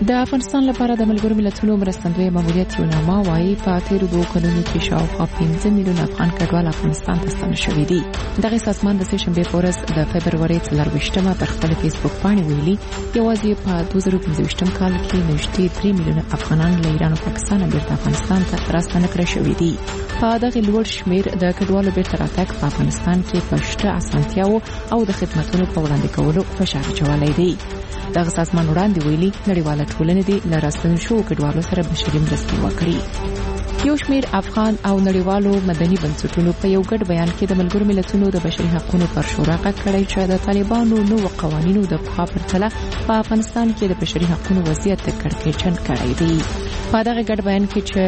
د افغانستان لپاره د ملګرو ملتونو مرستندوی ماموریت یوناما وايي په تیرو 2 کلونو کې شاوخوا 15 میلیون افغان کډوال افغانستان ته ستانه شوي دي. دغه سازمان د سهشنبې په ورځ د فبرورۍ 24مه پر خپل فیسبوک باندې ویلي یوازې په 2015 کال کې نږدې 3 میلیون افغانان له ایران او پاکستان بیرته افغانستان ته راستنه کړي شوي دي. په دغه لوړ شمیر د کډوالو بیرته راتګ په افغانستان کې په شته اسانتیاو او د خدماتو په وړاندې کولو فشار اچولی دی. دغه سازمان وړاندې ویلي نړیواله ټولنه دې له راستنو شوو کډوالو سره بشري مرستې وکړي. یو شمیر افغان او نړیوالو مدني بنسټونو په یو ګډ بیان کې د ملګرو ملتونو د بشري حقوقو پر شورا غږ کړی چې د طالبانو نوو قوانینو د پخوا پرتله په افغانستان کې د بشري حقوقو وضعیت کړکېچن کړی دی. په دغه ګډ بیان کې چې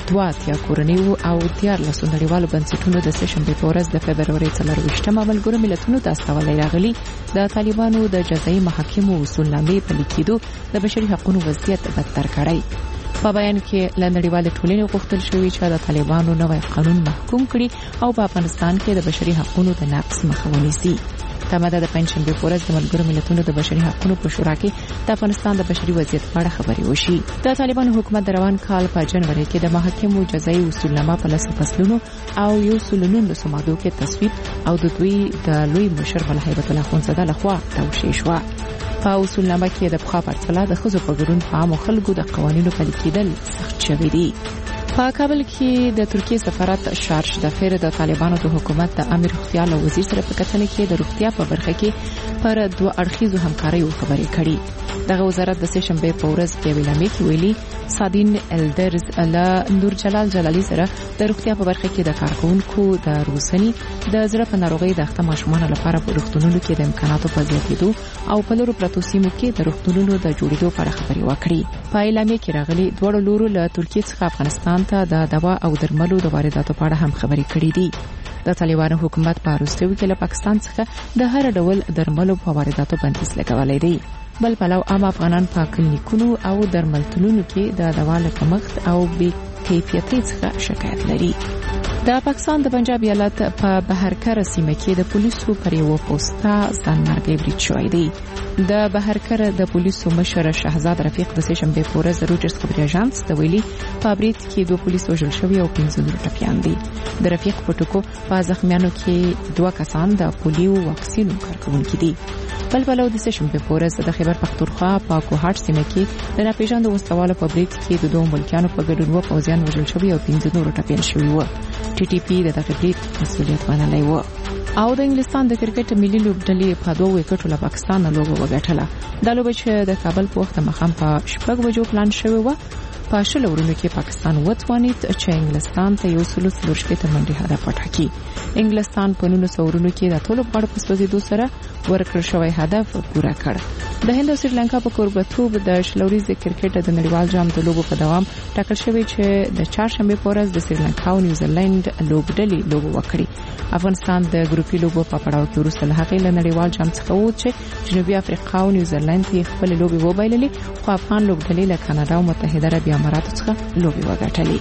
2 کورنیو او 14 نړیوالو بنسټونو د سهشنبې په ورځ د فبرورۍ 24مه ملګرو ملتونو ته استولی راغلي د طالبانو د جزایي محاکمو اصولنامې پلي کېدو د بشري حقوقو وضعیت بدتر کړی. په بیان کې له نړیوالې ټولنې غوښتل شوی چې د طالبانو نوی قانون محکوم کړي او په افغانستان کې د بشري حقوقو د نقض مخه ونیسي. تماده د پنځشنبې په ورځ د ملګرو ملتونو د بشري حقوقو په شورا کې د افغانستان د بشري وضعیت په اړه خبرې وشي. د طالبانو حکومت د روان کال په جنوري کې د محاکمو جزایي اصولنامه په 10 فصلونو او 119 مادو کې تصویب او د دوی د لوی مشر ملا هیبت الله خونزاده لخوا توشیح شو. په اصولنامه کې د پخوا پرتله د ښځو په ګډون په عامو خلکو د قوانینو پلي کېدل سخت شوي دي. په کابل کې د ترکیه سفارت شارج دفتر د طالبانو د حکومت د امیر روغتیا له وزیر سره په کتنه کې د روغتیا په برخه کې پر 2 اړخیزو همکاریو خبرې کړي. دغه وزارت د سهشنبې په ورځ په ویلامې کې ویلي صادین الدرز له نور جلال جلالی سره د روغتیا په برخه کې د کارکونکو د روزنې د زړه په ناروغۍ د اخته ماشومانو لپاره په روغتونونو کې د امکاناتو په زیاتېدو او په لورو پرتو سیمو کې د روغتونونو د جوړېدو په اړه خبرې وکړي. په اعلامیه کې راغلي دوه لورو له ترکیه څخه افغانستان ته د دوا او درملو د وارداتو په اړه هم خبرې کړې دي. د طالبانو حکومت په وروستیو کې له پاکستان څخه د هر ډول درملو په وارداتو بندیز لګولای دی. بل پلو عام افغانان په کلینیکونو او درملتونونو کې د دوا له کمښت او بې کیفیتۍ څخه شکایت لري. د پاکستان د پنجاب ایالت په بهرکر سیمه کې د پولیسو پر یو پوسټه ځانمرګي برید شوی دی. د بهرکر د پولیسو مشر شهزاد رفیق د سهشنبې په ورځ روټرز خبري اژانس ته ویلي په برید کې 2 پولیس وژل شوي او 15 نور ټپیان دي. د رفیق په ټکو په زخمیانو کې 2 کسان د پولیو واکسینو کارکونکي دي. بل بلو د سهشنبې په ورځ د خیبر پختونخوا په کوهاټ سیمه کې د ناپېژاندو وسلوالو په برید کې د 2 ملکیانو په ګډون و پوځیان وژل شوي او 15 نور ټپیان شوي و. ټي ټي پی د دغه برید مسؤلیت منلی و. او د انګلستان د کرکټ ملي لوبډلې په 2 وکټو له پاکستان لوبه وګټله. د لوبې چې د کابل په وخت مخام په 6 بجو پلان شوی و په شل ورونو کې پاکستان وتوانید چې انګلستان ته یو سلو څلورشپېته منډي هدف وټاکي. انګلستان په 900 ورونو کې د ټولو غړو په سوزیدو سره ورکړل شوی هدف پوره کړ. د هند او سریلانکا په کوربتوب د شلوريز کرکټ د نړیوال جام د لوبو په دوام ټاکل شوی چې د چهارشنبه په ورځ د سریلانکا او نیوزیلند لوبډلې لوبو وکړي. افغانستان د ګروپي لوبو په پړاو کې وروسته له هغې له نړیوال جام څخه ووت چې جنوبي افریقا او نیوزیلند یې خپل لوبي وبایللې، خو افغان لوبډلې له کاناډا او متحده عربي اماراتو څخه لوبي وګټلې.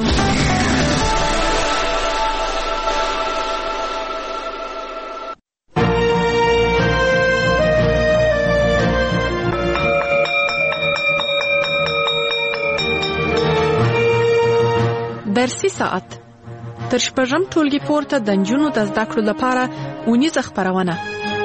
درسي ساعت تر شپږم ټولګي پورته د نجونو د زده کړو لپاره اونیزه خپرونه.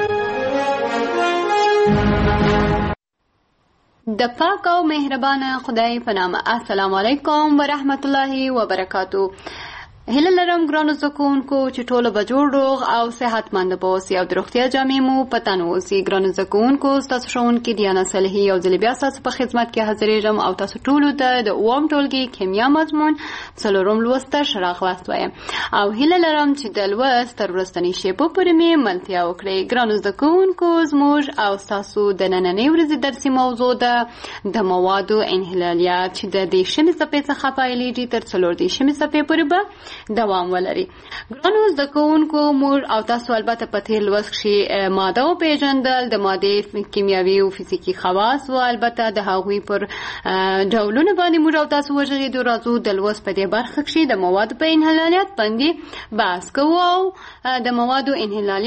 د پاک او مهربان خدای په نام. السلام علیکم ورحمت الله وبرکاتو. هله لرم ګرانو زکونکو چې ټول به جوړ روغ او صحتمند اوسئ او د روغتیا جامې مو پتن اوسئ. ګرانو زکونکو تاسو ښوونکي دیانا صالحي او ځل بیا تاسو په خدمت کې حاضرېږم او تاسو ټول ته د اووم ټولګي کیمیا مضمون څلورم لوست شراغ وخت وایم او هله لرم چې د لوست تر وروستنۍ شېبو پورې مې ملتیا وکړئ. ګرانو زکونکو زموږ او تاسو د نننۍ ورځې درسي موضوع ده د موادو انحلالیات چې د 10مې صفحې څخه پیلېږي تر 14مې صفحې پورې به دوام ولري. ګرانو زده کوونکو موږ او تاسو البته په تیر لوست کې ماده او پیژندل د مادې کیمیاوي او فزیکی خواص او البته د هغوی پر ډولونه باندې موږ او تاسو وژغېدو. راځو د لوست په دې برخه کې د موادو په انحلالیت باندې بحث کوو او د موادو انحلالیت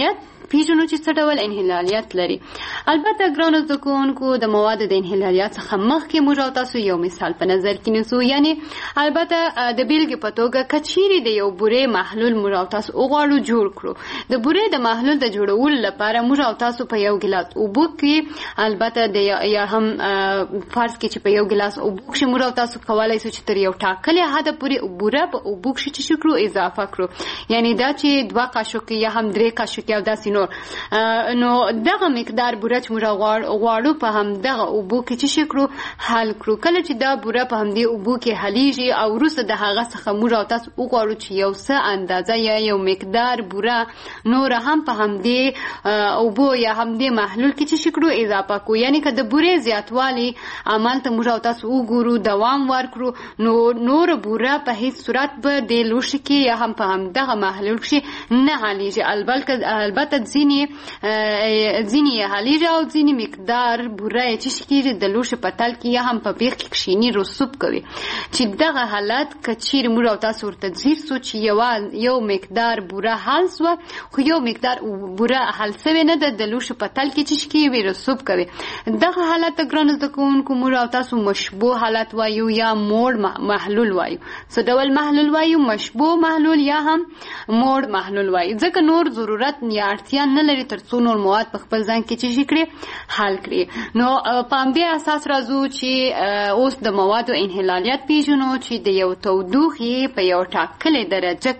پیژنو چې څه ډول انحلالیت لري. البته ګرانو زده کوونکو د موادو د انحلالیت څخه مخکې موږ او تاسو یو مثال په نظر کې نیسو. یعنی البته د بیلګې په توګه کچيري د یو بورې محلول موږ او تاسو وغواړو جوړ کړو. د بورې د محلول د جوړولو لپاره موږ او تاسو په یو ګلاس اوبو کې البته د یا هم فرض کې چې په یو ګلاس اوبو کې موږ او تاسو کولای شو چې تر یو ټاکلې حد پورې بوره په اوبو کې چې کړو اضافه کړو. یعنی دا چې 2 قاشق یا هم 3 قاشق یا داسې نو دغه مقدار بوره چې موږ غواړو په هم دغه اوبو کې چې کړو حل کړو. کله چې دا بوره په هم دې اوبو کې حلیږي او وروسته د هغه څخه موږ او تاسو وغواړو چې یو څه اندازه یا یو مقدار بوره نور هم په هم دې اوبو یا هم دې محلول کې چې کړو اضافه کو. یعنی که د بورې زیاتوالی عمل ته موږ او تاسو وګورو دوام ورکړو نو نور بوره په هیڅ صورت به د لوښي کې یا هم په هم دغه محلول کې نه حلیږي. البته ځینې حلیږي او ځینې مقدار بوره چې کېږي د لوښي په تل کې یا هم په بیخ کې کښیني رسوب کوي. چې دغه حالت کچیر موږ او تاسو ورته ځیر سو چې یو مقدار بوره حل سو خو یو مقدار بوره حل سوی نه د لوښي په تل کې چې کېږي رسوب کوي. دغه حالت ګرانو زده کوونکو موږ او تاسو مشبوه حالت وایو یا موړ محلول وایو. څه ډول محلول وایو؟ مشبوه محلول یا هم موړ محلول وایو. ځکه نور ضرورت یا اړتیا نه لري ترڅو نور مواد په خپل ځان کې چې کړي حل کړي. نو په همدې اساس راځو چې اوس د موادو انحلالیت پیژنو چې د یو تودوخې په یو ټاکلې درجه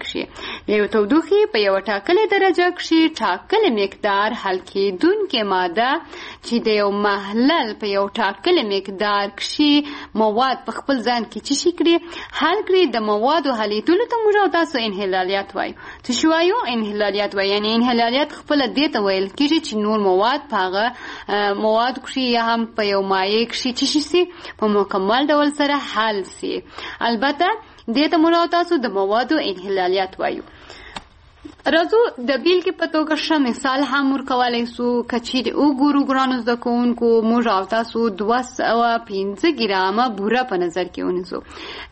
کې ټاکلې مقدار حل کېدونکې ماده چې د یو محلل په یو ټاکلې مقدار کې مواد په خپل ځان کې چې کړي حل کړي. د موادو حلیدلو ته موږ تاسو انحلالیت وایو. څه شو وایو؟ انحلالیت وایو. یعنی انحلالیت خپل دې ته ویل کېږي چې نور مواد په هغه مواد کې یا هم په یو مایع کې چې شي په مکمل ډول سره حل سي. البته دې ته موږ تاسو د موادو انحلالیت وایو. راځو د بیلګې په توګه ښه مثال هم ورکولی سو. کچیرې وګورو ګرانو زده کوونکو موږ او تاسو 215 ګرامه بوره په نظر کې ونیسو.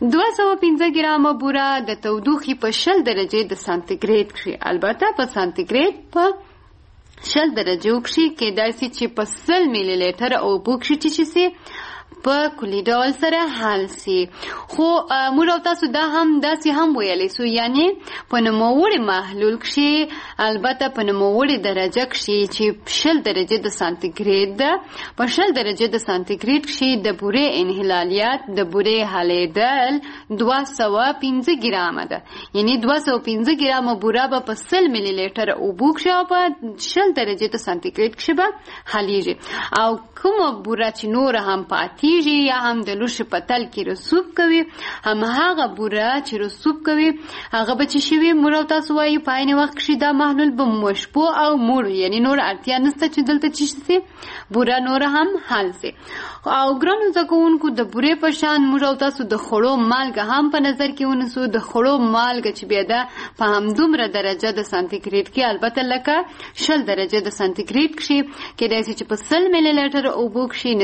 215 ګرامه بوره د تودوخې په 0 درجې د سانتیګریډ کې البته په سانتیګریډ په 0 درجو کې کېدای شي چې په 100 میلی لیټر اوبو کې چې شي په کلی ډول سره حل سي. خو موږ او تاسو دا هم داسې هم ویلی سو یعنی په نوموړي محلول کې البته په نوموړي درجه کې چې 0 درجې د سانتیګریډ ده په 0 درجې د سانتیګریډ کې د بورې انحلالیت د بورې حلیدل 215 ګرامه ده. یعنی 215 ګرامه بوره به په 100 میلی لیټر اوبو کې په 0 درجې د سانتیګریډ کې به حلیږي. او کومه بوره چې نور هم پاتې یا هم د لوښي په تل کې رسوب کوي هم هغه بوره چې رسوب کوي هغه به چې شوي موږ او تاسو وایو په عین وخت کې دا محلول به مشبوه او موړ یعنی نور اړتیا نشته چې دلته چې شي بوره نور هم حل سي. او ګرانو زده کوونکو د بورې په شان موږ او تاسو د خوړو مالګه هم په نظر کې ونیسو. د خوړو مالګه چې بیا ده په همدومره درجه د سانتیګریډ کې البته لکه 0 درجه د سانتیګریډ کې کېدای شي چې په 100 میلی لیټر اوبو کې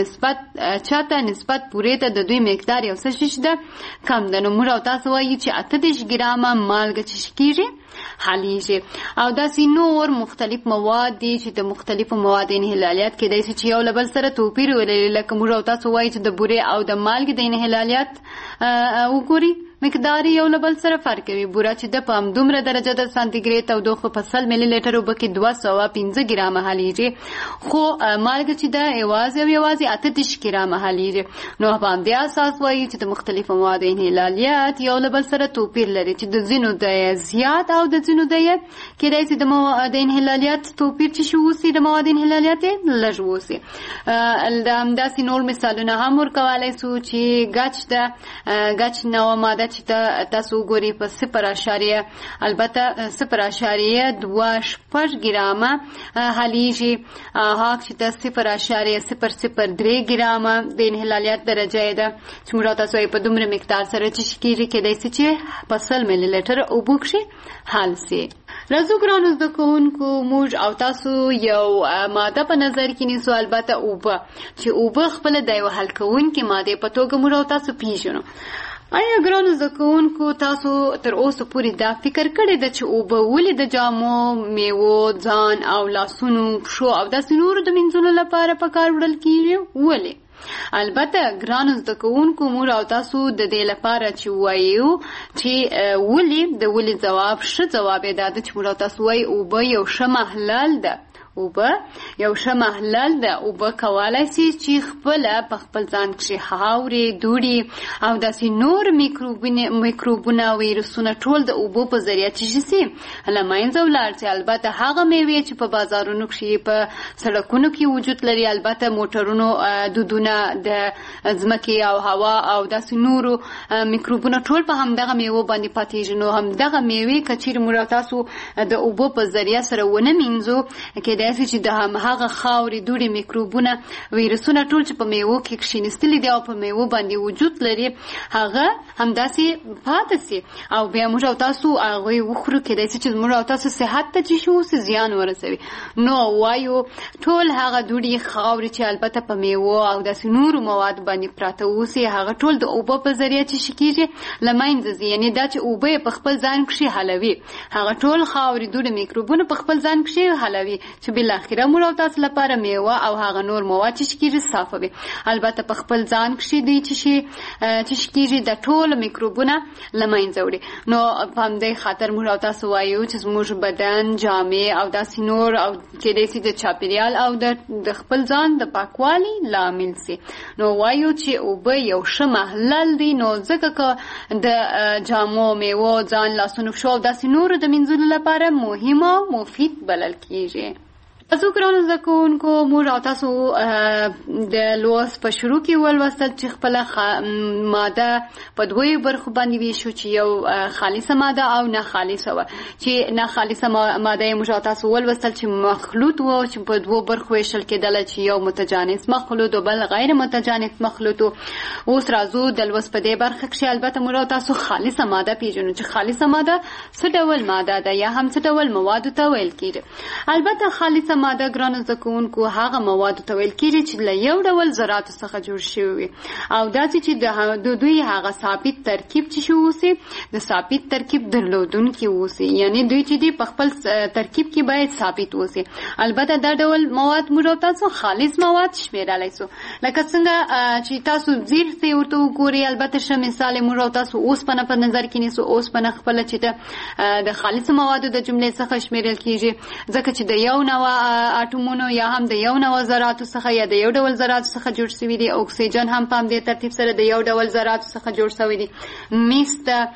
نسبت پورې ته د دوی مقدار یو څه شي ده کم ده. نو موږ او تاسو وایو چې 28 ګرامه مالګه چې کېږي حلیږي. او داسې نور مختلف مواد دي چې د مختلفو مواد انحلالیت کېدای شي چې یو له بل سره توپیر ولري. لکه موږ او تاسو وایو چې د بورې او د مالګې د انحلالیت وګوري مقدار یو له بل سره فرق کوي. بوره چې د په همدومره درجه د سانتیګریډ تودوخه په 100 میلی لیټر اوبو کې 215 ګرامه حلیږي. خو مالګه چې ده یوازې 28 ګرامه حلیږي. نو په همدې اساس وایي چې د مختلفو موادو انحلالیت یو له بل سره توپیر لري چې د ځینو د زیات او د ځینو د کېدای شي د انحلالیت توپیر چې شو وسي د مواد انحلالیت لږ وسي. همداسې نور مثالونه هم ورکولی سو چې ګچ نوعه ماده چې تاسو وګورئ په 0.2 البته 0.25 ګرامه حلیږي. هغه چې د 0.003 ګرامه د انحلالیت درجه ده چې موږ تاسو په دومره مقدار سره چې کېږي کېدای شي چې په 100 میلی لیټر اوبو کې حل سي. راځو ګرانو زده کوونکو موږ او تاسو یو ماده په نظر کې نیسو البته اوبه چې اوبه خپله د یو حل کوونکې مادې په توګه موږ او تاسو پیژنو. آیا ګرانو زده کوونکو تاسو تر اوسه پورې دا فکر کړی ده چې اوبه ولې د جامو، میوو، ځان او لاسونو، پښو او داسې نورو د مینځلو لپاره په کار وړل کیږي؟ ولې؟ البته ګرانو زده کوونکو موږ او تاسو د دې لپاره چې وایو چې ولې د ولې ځواب ښه ځواب یې دا ده چې موږ او تاسو وایو اوبه یو ښه محلل ده. اوبه یو ښه محلل ده. اوبه کولای شي چې په خپل ځان کښې خاورې، دوړې او داسې نور میکروبونه، ویروسونه ټول د اوبو په ذریعه چې شي له منځه ولاړ شي. البته هغه میوې چې په بازارونو کښې، په سړکونو کې وجود لري، البته موټرونو دودونه، د ځمکې او هوا او داسې نورو میکروبونه ټول په همدغه میوو باندې پاتېږي. نو همدغه میوې که چیرې موږ تاسو د اوبو په ذریعه سره ونه مینځو، داسې چې د هغه خاورې، دوړې، میکروبونه، ویروسونه ټول چې په میوو کې کښېنستلي دي او په میوو باندې وجود لري، هغه همداسې پاتې سي او بیا موږ او تاسو هغوی وخورو. کیدای شي چې موږ او تاسو صحت ته چې شي زیان ورسوي. نو وایو ټول هغه دوړې، خاورې چې البته په میوو او داسې نورو مواد باندې پراته اوسي، هغه ټول د اوبو په ذریعه چې کېږي له منځه ځي. یعنې دا چې اوبه یې په خپل ځان کښې حلوي، هغه ټول خاورې، دوړې، میکروبونه په خپل ځان کښې حلوي چې بالاخره موږ او تاسو لپاره میوه او هغه نور مواد چې کېږي صافوي. البته په خپل ځان کښې دی چې کېږي د ټولو میکروبونه له منځه وړي. نو په همدې خاطر موږ او تاسو وایو چې زموږ بدن، جامې او داسې نور او کېدای شي د چاپېریال او د خپل ځان د پاکوالي لامل سي. نو وایو چې اوبه یو ښه محلل دی. نو ځکه که د جامو، میوو، ځان، لاسونو، پښو او داسې نورو د مینځلو لپاره مهم او مفید بلل کېږي. تاسو ګرانو زده کوونکو موږ او تاسو د لوست په شروع کې ولوستل چې خپله ماده په دوی برخو باندې ویشو چې یو خالصه ماده او نه خالصه وه. چې نه خالصه ماده یې موږ او تاسو ولوستل چې مخلوط و، چې په دوو برخو ویشل کېدله، چې یو متجانس مخلوط او بل غیر متجانس مخلوط و. اوس راځو د لوست په دې برخه کښې البته موږ او تاسو خالصه ماده پیژنو چې خالصه ماده څه ډول ماده ده یا هم څه ډول موادو ته ویل کېږي. البته خالصه ماده ګرانو زده کوونکو هغه موادو ته ویل کېږي چې له یو ډول ذراتو څخه جوړ شوي وي او داسې چې د دوی هغه ثابت ترکیب چې اوسي، د ثابت ترکیب درلودونکي اوسي. یعنی دوی چې دي په خپل ترکیب کې باید ثابت اوسي. البته دا ډول مواد موږ تاسو خالص مواد شمیرلی سو، لکه څنګه چې تاسو زیر ته ورته وګورئ. البته ښه مثال موږ تاسو اوسپنه په نظر کې نیسو. اوسپنه خپله چې د خالص موادو د جملې څخه شمیرل کېږي، ځکه چې د یو نوع اټومونو یا هم د یو نوع ذراتو څخه یا د یو ډول ذراتو څخه جوړ شوي دي. اکسیجن هم په همدې ترتیب سره د یو ډول ذراتو څخه جوړ شوی دي. میس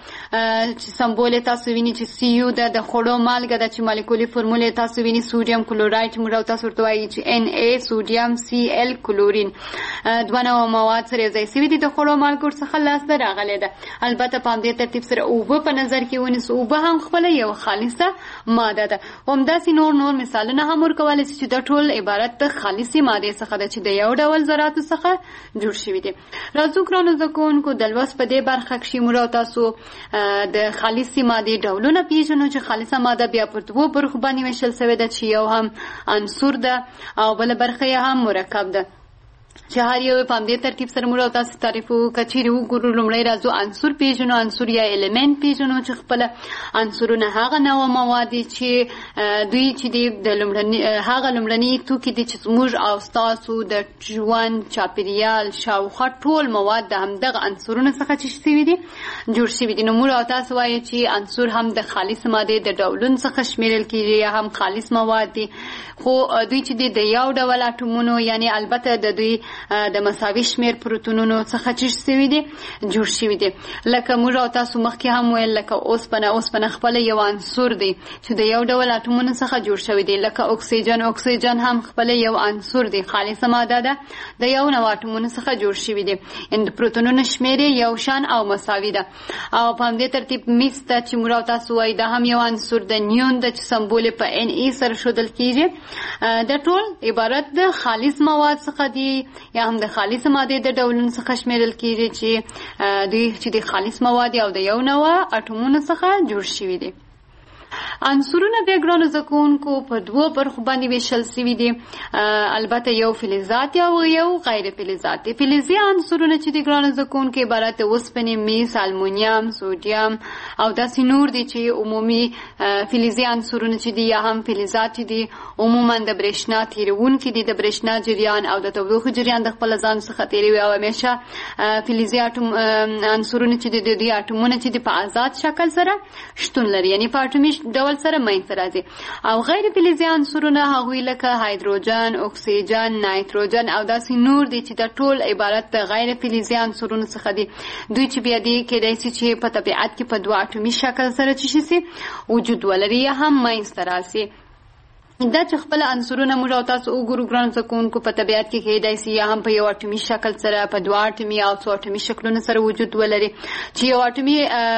چې سمبول یې تاسو ویني چې سی یو ده، د خوړو مالګه ده چې مالیکولي فرمول یې تاسو ویني سوډیم کلورایډ، موږ تاسو ورته وایي چې ان ای سوډیم سی ال کلورین. دوه نوع مواد سره یو ځای شوي دي د خوړو مالګو څخه لاسته راغلی ده. البته په همدې ترتیب سره اوبه په نظر کې ونیسو. اوبه هم خپله یو خالصه ماده ده. همداسې نور مثالونه هم ورکولی شي چې دا ټول عبارت د خالصې مادې څخه ده چې د یو ډول ذراتو څخه جوړ شوي دي. راځو ګرانو زده کوونکو د لوست په دې برخه کښې موږ تاسو د خالصې مادې ډولونه پیژنو چې خالصه ماده بیا پر دوو برخو باندې ویشل شوې ده چې یو هم عنصر ده او بله برخه یې هم مرکب ده. چې هر یو په همدې ترتیب سره موږ تاسو تعریف وکړو. که چیرې وګورو لومړی راځو عنصر پیژنو. عنصر یا الیمنټ پیژنو چې خپله عنصرونه هغه نوع مواد دي چې دوی چې دي د هغه لومړني توکي دي چې زموږ او ستاسو د ژوند، چاپېریال، شاوخوا ټول مواد د همدغه عنصرونو څخه چې شوي دي جوړ شوي دي. نو موږ او تاسو وایو چې عنصر هم د خالص مادې د ډولونو څخه شمیرل کېږي یا هم خالص مواد دي. خو دوی چې دي د یو ډول اټومونو، یعنی البته د دوی د مساوي شمیر پروتونونو څخه چې شوي دي جوړ شوي دي. لکه موږ او تاسو مخکې هم ویل، لکه اوسپنه خپله یو عنصر دی چې د یو ډول اټومونو څخه جوړ شوی دی. لکه اکسیجن هم خپله یو عنصر دی، خالصه ماده ده، د یو نوع اټومونو څخه جوړ شوي دي. د پروتونونو شمیر یو شان او مساوي ده. او په همدې ترتیب میس ته چې موږ او تاسو وایي دا هم یو عنصر ده. نیون ده چې سمبول په ان ای سره ښودل کېږي. دا ټول عبارت د خالص مواد څخه دي یا هم د خالص مادې د ډولونو څخه شمیرل کېږي چې دوی چې د خالص مواد او د یو نوع اټومونو څخه جوړ شوي دي. عنصرونه بیا ګرانو زده کوونکو په دوو برخو باندې ویشل سوي دي. البته یو فلزات او یو غیر فلزات دي. فلزي عنصرونه چې دي ګرانو زده کوونکو عبارت د اوسپنې، میس، المونیم، سوډیم او داسې نور دي چې عمومي فلزي عنصرونه چې دي یا هم فلزات دي عموما د برېښنا تیرونکي دي، د برېښنا جریان او د تودوخې جریان د خپل ځان څخه تیروي او همیشه فلزي عنصرونه چې دي د دې اټومونه چې دي په آزاد شکل سره شتون لري، یعنی په اټومي ډول سره منځته راځي. او غیر فلزي عنصرونه هغوی لکه هایدروجن، اکسیجن، نایتروجن او داسې نور دي چې د ټول عبارت د غیر فلزي عنصرونو څخه دي. دوی چې بیا دي کېدای شي چې په طبیعت کې په دوه اټومي شکل سره چې شي وجود ولري یا هم منځته راسي. دا چې خپل عنصرونه موږ او تاسو وګورو ګرانو زده کوونکو په طبیعت کې کېدای شي یا هم په یو اټومي شکل سره، په دوه اټومي او څو اټومي شکلونو سره وجود ولري. چې یو اټومي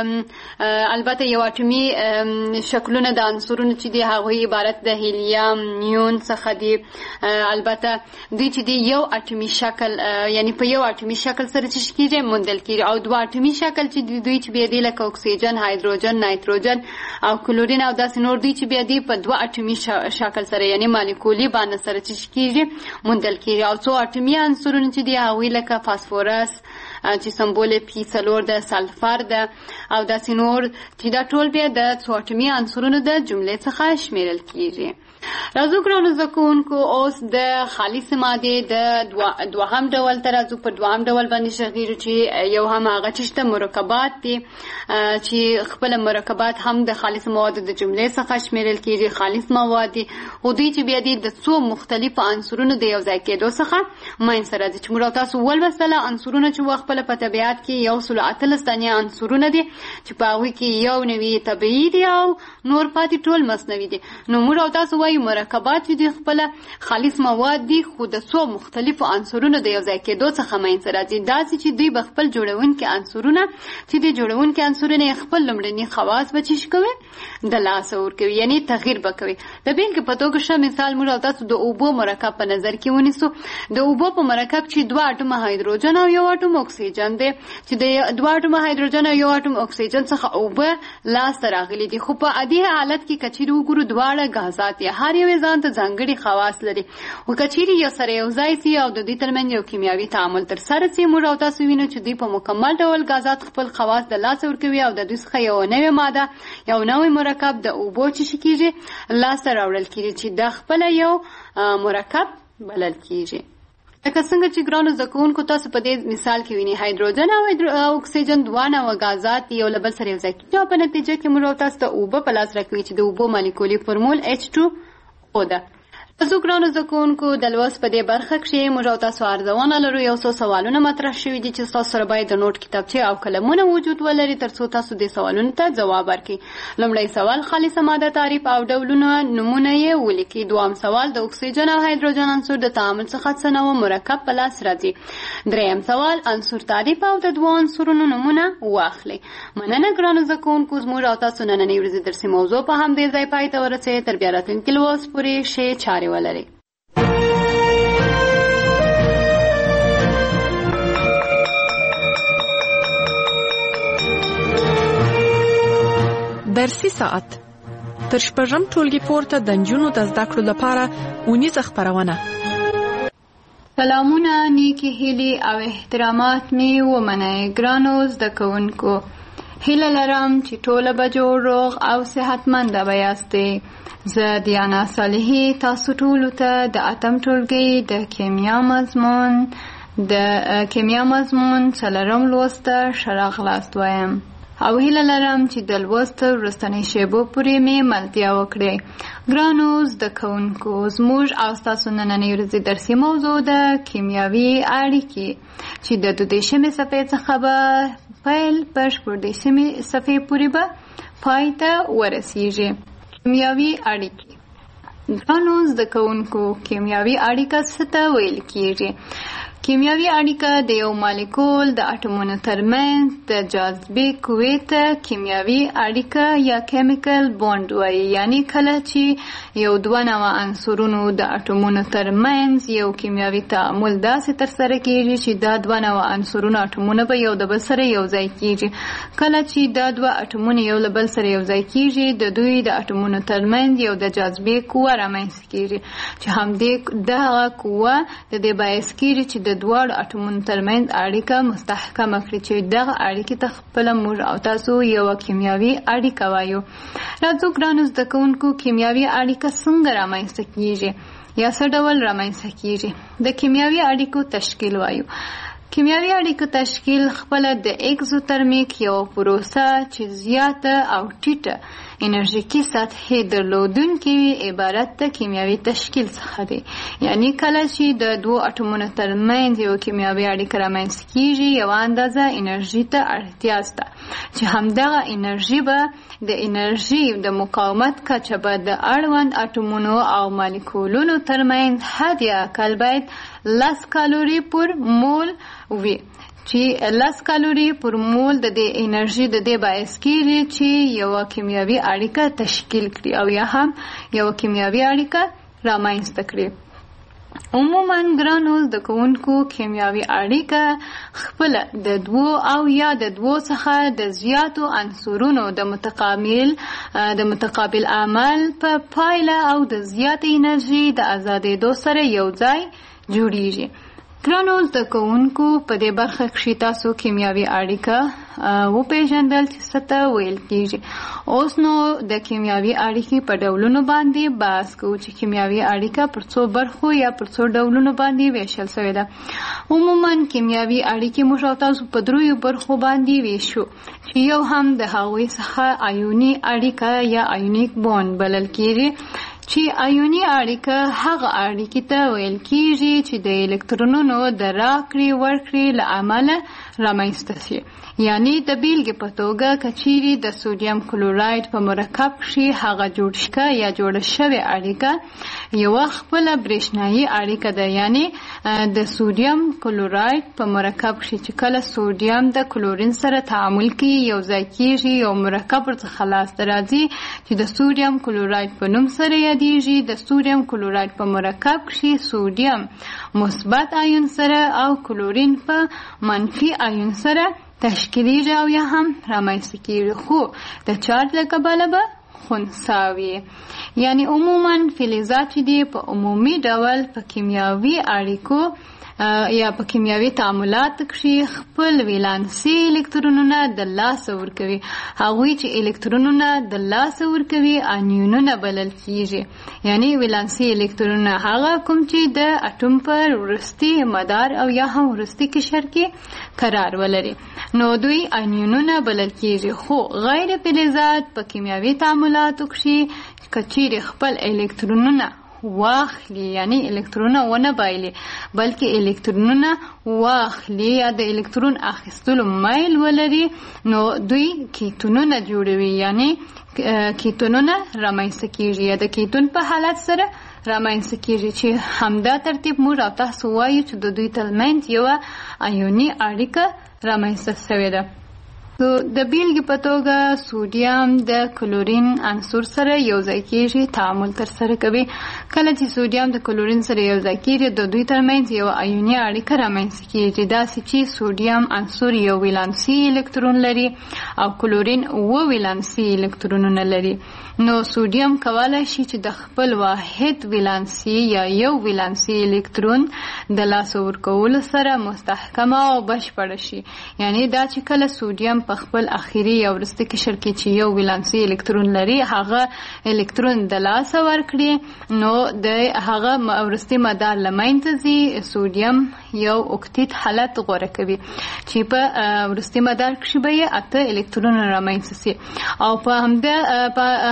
البته یو اټومي شکلونه د عنصرونو چې دي هغوی عبارت د هیلیم، نیون څخه دي. البته دوی چې دي یو اټومي شکل یعنی په یو اټومي شکل سره چې کېږي موندل کېږي، او دوه اټومي شکل چې دوی چې بیا دي لکه اکسیجن، هایدروجن، نایتروجن او کلورین او داسې نور دي چې بیا دي په دوه اټومي شکل سره یعنی مالیکولي باندې سره چې کېږي موندل کېږي. او څو اټومي عنصرونه چې دي هغوی لکه فاسفورس چې سمبول P4 د سلفر ده او داسې نور چې دا ټول بیا د څو اټومي عنصرونو د جملې څخه شمیرل کېږي. راځو ګرانو زده کوونکو اوس د خالص مادې د دوهم ډول ته راځو. په دوهم ډول باندې شغیږو چې یو هم هغه چې مرکبات دي چې خپل مرکبات هم د خالص موادو د جملې څخه شمیرل کېږي. خالص مواد دي او دوی چې بیا دي د څو مختلفو عنصرونو د یو ځای کېدو څخه منځته راځي. چې موږ تاسو ولوستله عنصرونه چې خپل په طبیعت کې 113 دانې عنصرونه دي چې په هغوی کې یو نوي طبیعي دي او نور پاتې ټول مصنوعي دي. نو موږ او تاسو وایو مرکبات چې دي خپل خالص مواد دي خو د څو مختلفو عنصرونو د یو ځای کېدو څخه منځته راځي. داسې چې دوی به خپل جوړونکي عنصرونه چې دي جوړونکي عنصرونه خپل لومړني خواص به چی کوي د لاسه ورکوي، یعنی تغییر به کوي. د بېلګې په توګه ښه مثال موږ او تاسو د اوبو مرکب په نظر کې ونیسو. د اوبو په مرکب چې دوه اټومه هایدروجن او یو اټوم اکسیجن دی چې د دوه اټومه هایدروجن او یو اټوم اکسیجن څخه اوبه لاسته راغلي دي، خو په عادي حالت کې کچېرې وګورو دواړه غازات یا هر یو ځان ته ځانګړي خواص لري. او کچېرې یو سره یو ځای سي او د دوی ترمنځ یو کیمیاوي تعامل ترسره سي، موږ او تاسو وینو چې دوی په مکمل ډول غازات خپل خواص د لاسه ورکوي او د دوی څخه یو نوې ماده یو نوې مرکب د اوبو چې کېږي لاسته راوړل کېږي چې د خپل یو مرکب بلل کېږي. لکه څنګه چې ګرانو زده کوونکو تاسو په دې مثال کې وینئ هایدروجن او اکسیجن دوه نوع غازات یو له بل سره یو ځای کېږي او په نتیجه کې موږ تاسو ته اوبه په لاس راکوي چې د اوبو مالیکولي فورمول H2O ده. تاسو ګرانو زده کوونکو د لوست په دې برخه کې موږ تاسو ارزونه لرو. یو څو سوالونه مطرح شوي دي چې تاسو سره باید د نوٹ کتابچې او قلمونه وجود ولري ترڅو تاسو دې سوالونو ته ځواب ورکړئ. لومړی سوال خالصه ماده تعریف او ډولونه نمونه یې ولیکئ. دویم سوال د اکسیجن او هایدروجن عنصر د تعامل څخه څه نوع مرکب په لاس راځي. دریم سوال عنصر تعریف او د دوه عنصرونو نمونه واخلئ. مننه ګرانو زده کوونکو، زموږ او تاسو نننۍ ورځې درسي موضوع په همدې ځای پای ته ورسېده. تر بیا راتلونکي لوست پورې ښې چارې ولرئ. درسي ساعت تر شپږم ټولګي پورته د نجونو د زده کړو لپاره اونیزه خپرونه. سلامونه، نیکی هیلې او احترامات می ومنئ ګرانو زده کوونکو. هیله لرم چې ټوله به جوړ روغ او صحتمنده به یاستئ. زه دیانا صالحي تاسو ټولو ته د اتم ټولګي د کیمیا مضمون څلورم لوست ته ښه راغلاست وایم او هیله لرم چې د لوست وروستنۍ شیبو پورې مې ملتیا وکړئ. ګرانو زده کوونکو، زموږ او ستاسو نننۍ ورځې درسي موضوع د کیمیاوي اړیکې چې د 22مې صفحې څخه به پیل په 14مې صفحې پورې به پای ته ورسیږي. کیمیاوي اړیکې. ګرانو زده کوونکو، کیمیاوي اړیکه څه ته ویل کېږي؟ کیمیاوي اړیکه د یو مالیکول د اټومونو ترمنځ د جاذبې قوې ته کیمیاوي اړیکه یا کیمیکل بوند وایي. یعنی کله چې یو دوه نوع عنصرونو د اټومونو ترمنځ یو کیمیاوي تعامل داسې ترسره کیږي چې دا دوه نوع عنصرونو اټومونه به یو د بل سره یو ځای کیږي. کله چې دا دوه اټومونه یو له بل سره یو ځای کیږي د دوی د اټومونو ترمنځ یو د جاذبې قوه رامنځته کیږي چې همدې دغه قوه د دې باعث کیږي چې د دواړو اټومونو ترمنځ اړیکه مستحکمه کړي چې دغه اړیکې ته خپله موږ او تاسو یوه کیمیاوي اړیکه وایو. راځو ګرانو زده کوونکو کیمیاوي اړیکه څنګه رامنځته کیږي یا څه ډول رامنځته کیږي. د کیمیاوي اړیکو تشکیل وایو. کیمیاوي اړیکو تشکیل خپله د اکزوترمیک یو پروسه چې زیاته او ټیټه انرژیکي سطحې درلودونکې وي عبارت د کیمیاوي تشکیل څخه دی. یعنی کله چې د دوو اټومونو ترمنځ یو کیمیاوي اړیکه رامنځته کیږي یوه اندازه انرژي ته اړتیا شته چې همدغه انرژي به د انرژي د مقاومت کچه به د اړوند اټومونو او مالیکولونو ترمنځ حد اقل باید 10 کالوري پر مول وي چې 10 کالوري پر مول د دې انرژي د دې باعث کیږي چې یوه کیمیاوي اړیکه تشکیل کړي او یا هم یوه کیمیاوي اړیکه رامنځته کړي. عموما ګرانو زده کوونکو کیمیاوي اړیکه خپله د دوو او یا د دوو څخه د زیاتو عنصرونو د متقابل عمل په پایله او د زیاتې انرژي د ازادېدو سره یو ځای جوړیږي. ګرانو زده کوونکو په دې برخه کښې تاسو کیمیاوي اړیکه وپېژندل چې څه ته ویل کیږي. اوس نو د کیمیاوي اړیکې په ډولونو باندې بحث کوو چې کیمیاوي اړیکه پر څو برخو یا پر څو ډولونو باندې ویشل شوې ده. عموما کیمیاوي اړیکې موږ او تاسو په دریو برخو باندې ویشو چې یو هم د هغوی څخه آیوني اړیکه یا آیونیک بوند بلل کیږي چې آیوني اړیکه هغه اړیکې ته ویل کیږي چې د الکترونونو د راکړې ورکړې له امله رامنځته شي. یعنی د بیلګې په توګه که چیرې د سودیم کلوراید په مرکب کښې هغه جوړه شوې اړیکه یوه خپله برېښنایي اړیکه ده. یعنی د سودیم کلوراید په مرکب کښې چې کله سودیم د کلورین سره تعامل کوي یو ځای کیږي یو مرکب ورڅخه لاسته راځي چې د سودیم کلوراید په نوم سره یادیږي. د سودیم کلوراید په مرکب کښې سودیم مثبت آیون سره او کلورین په منفي آیون سره تشکیلیږي او یا هم رامنځته کیږي خو د چارج له کبله به خنثی وي. یعنی عموما فلزات چې دي په عمومي ډول په کیمیاوي اړیکو یا په کیمیاوي تعاملات کښې خپل ولانسي الکترونونه د لاسه ورکوي. هغوی چې الکترونونه د لاسه ورکوي انیونونه بلل کیږي. یعنی ولانسي الکترونونه هغه کوم چې د اټوم پر وروستي مدار او یا هم وروستي قشر کې قرار ولري نو دوی انیونونه بلل کیږي. خو غیر فلزات په کیمیاوي تعاملاتو کښې که چیرې خپل الکترونونه واخلي یعنی الکترونونه ونه بایلي بلکې الکترونونه واخلي یا د الکترون اخیستلو میل ولري نو دوی کیتونونه جوړوي. یعنی کیتونونه رامنځته کیږي یا د کیتون په حالت سره رامنځته کیږي چې همدا ترتیب موږ او تاسو وایو چې د دوی ترمنځ یوه آیوني اړیکه رامنځته شوې ده. د بیلګې په توګه سودیم د کلورین عنصر سره یو ځای کیږي تعامل ترسره کوي. کله چې سودیم د کلورین سره یو ځای کیږي د دوی ترمنځ یو آیوني اړیکه رامنځته کیږي داسې چې سودیم عنصر یو ولانسي الکترون لري او کلورین 7 ولانسي الکترونونه لري. نو سودیم کولی شي چې د خپل واحد ولانسي یا یو ولانسي الکترون د لاسه ورکولو سره مستحکمه او بشپړه شي. یعنی دا چې کله سودیم په خپل اخیری یا وروستي قشر کې چې یو ولانسي الکترون لري هغه الکترون د لاسه ورکړي نو د هغه وروستي مدار له منځه ځي. سودیم یو اوکتیت حالت غوره کوي چې په وروستي مدار کښې به یې 8 الکترونونه رامنځته شي او په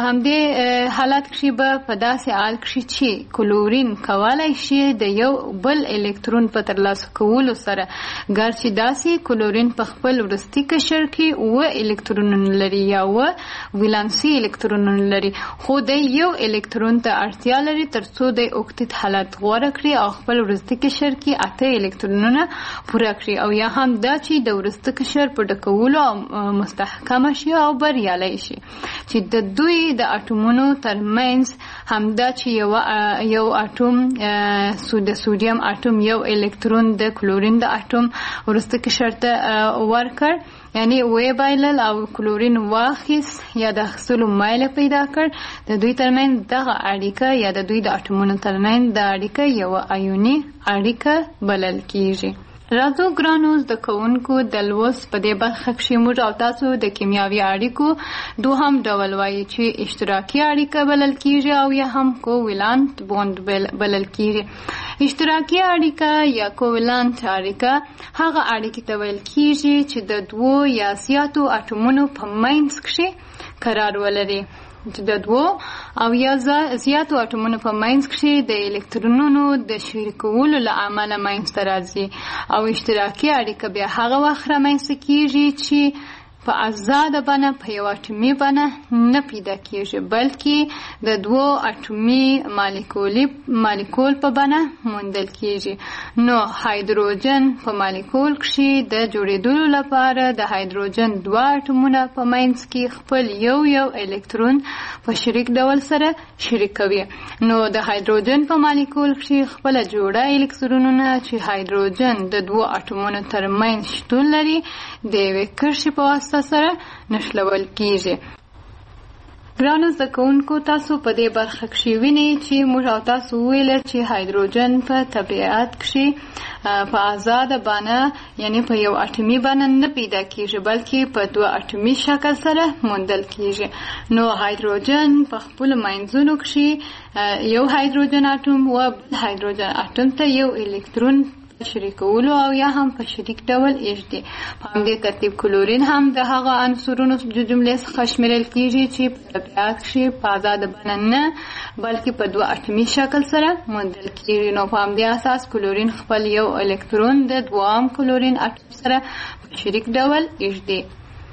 همدې حالت کې به په داسې حال کې چې کلورین کولای شي د یو بل الکترون په ترلاسه کولو سره ګرچې داسې کلورین په خپل وروستي قشر کې و الکترونونه لري یا و ولانسي الکترونونه لري خو د یو الکترون ته اړتیا لري ترڅو د اوکتیت حالت غوره کړي او خپل وروستي قشر کې 8 الکترونونه پوره کړي او یا هم دا چې د وروستي قشر په ډکولو مستحکم شي او بریالي شي چې د دوی د اټومونو ترمنځ همدا چې یو اټوم د سودیم اټوم یو الکترون د کلورین د اټوم ورسته قشر ته ورکړ یعنی وی بایلل او کلورین واخیس یا د اخیستلو مایل پیدا کړ د دوی ترمنځ دغه اړیکه یا د دوی د اټومونو ترمنځ د اړیکه یو ایوني اړیکه بلل کیږي. راځو ګرانو زده کوونکو د لوست په دې برخه کې موږ او تاسو د کیمیاوي اړیکو دوهم ډول وایي چې اشتراکي اړیکه بلل کیږي او یا هم کوولانت بوند بلل کیږي. اشتراکي اړیکه یا کوولانت اړیکه هغه اړیکه ته ویل کیږي چې د دوو یا زیاتو اټومونو په منځ کې قرار ولري چې د دوو او یا زیاتو اټومونو په منځ کې د الکترونونو د شریکولو له امله منځته راځي او اشتراکي اړیکه بیا هغه وخت رامنځته کیږي چې په آزاده بڼه په یو اټومي بڼه نه پیدا کیږي بلکې د دوو اټومي مالیکول په بڼه موندل کیږي. نو هایدروجن په مالیکول کې د جوړېدلو لپاره د هایدروجن دوه اټومونه په منځ کې خپل یو الکترون په شریک ډول سره شریکوي. نو د هایدروجن په مالیکول کې خپل جوړه الکترونونه چې هایدروجن د دوو اټومونو ترمنځ شتون لري د یوې کرښې په واسطه سره نښلول کیږي. ګرانو زده کوونکو تاسو په دې برخه کې وینئ چې موږ او تاسو ویل چې هایدروجن په طبیعت کې په آزاده بڼه یعنی په یو اټومي بڼه نه پیدا کیږي بلکې په دوه اټومي شکل سره موندل کیږي. نو هایدروجن په خپل منځونو کې یو هایدروجن اټوم او هایدروجن اټوم ته یو الکترون شریکولو او یا هم په شریک ډول ایږدي. په همدې ترتیب کلورین هم د هغه عنصرونو د جملې څخه شمیرل کیږي چې په طبیعت کې په آزاده بڼه نه بلکې په دوه اټومي شکل سره موندل کیږي. نو په همدې اساس کلورین خپل یو الکترون د دوام کلورین اټوم سره په شریک ډول ایږدي.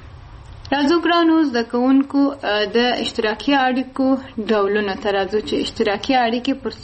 راځو ګرانو زده کوونکو د اشتراکي اړیکو ډولونه ته راځو چې اشتراکي اړیکې پر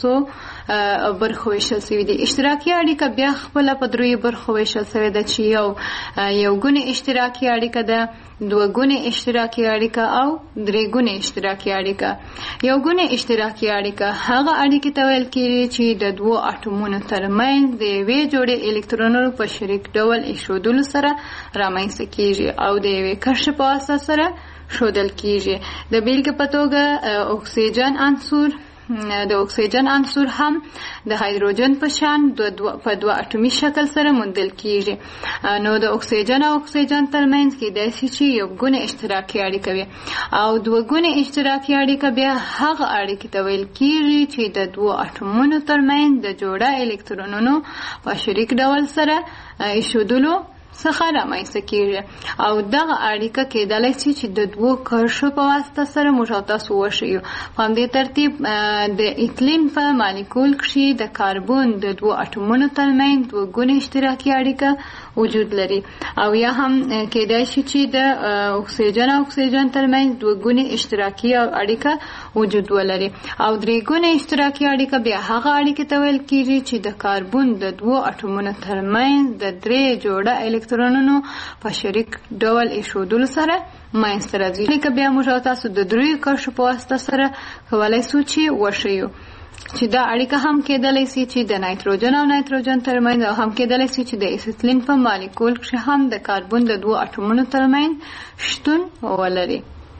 څو برخو ویشل شوي دي. اشتراکي اړیکه بیا خپله په دریو برخو ویشل شوې ده چې یو ګونې اشتراکي اړیکه ده، دوه ګونې اشتراکي اړیکه او درې ګونې اشتراکي اړیکه. یو ګونې اشتراکي اړیکه هغه اړیکې ته ویل کېږي چې د دوو اټومونو ترمنځ د یوې جوړې الکترونونو په شریک ډول ایښودلو سره رامنځته کېږي او د یوې کرښې په واسطه سره ښودل کېږي. د بېلګې په توګه اکسیجن عنصر د اکسیجن عنصر هم د هایدروجن په شان په دوه اټومي شکل سره موندل کیږي. نو د اکسیجن او اکسیجن ترمنځ کېدای شي چې یو ګونې اشتراکي اړیکه وي او دوه ګونې اشتراکي اړیکه بیا هغه اړیکې ته ویل کیږي چې د دوو اټومونو ترمنځ د جوړه الکترونونو په شریک ډول سره ایښودلو څخه رامنځته کیږي او دغه اړیکه کېدلی شي چې د دوو کرښو په واسطه سره موږ او تاسو وښیو. په همدې ترتیب د ایتلین په مالیکول کې د کاربون د دوو اټومونو ترمنځ دوه ګونې اشتراکي اړیکه وجود لري او یا هم کېدای شي چې د اکسیجن او اکسیجن ترمنځ دوه ګونې اشتراکي اړیکه وجود ولري او درې ګونې اشتراکي اړیکه بیا هغه اړیکې ته ویل کېږي چې د کاربون د دوو اټومونو ترمنځ د درې جوړه الکترونونو په شریک ډول ایښودلو سره منځته راځي. لکه بیا موږ او تاسو د دریو کرښو په واسطه سره کولی شو چې وښیو چې دا اړیکه هم کېدلی شي چې د نایتروجن او نایتروجن ترمنځ او هم کېدلی شي چې د اسیتلین په مالیکول کې هم د کاربون د دوو اټومونو ترمنځ شتون ولري.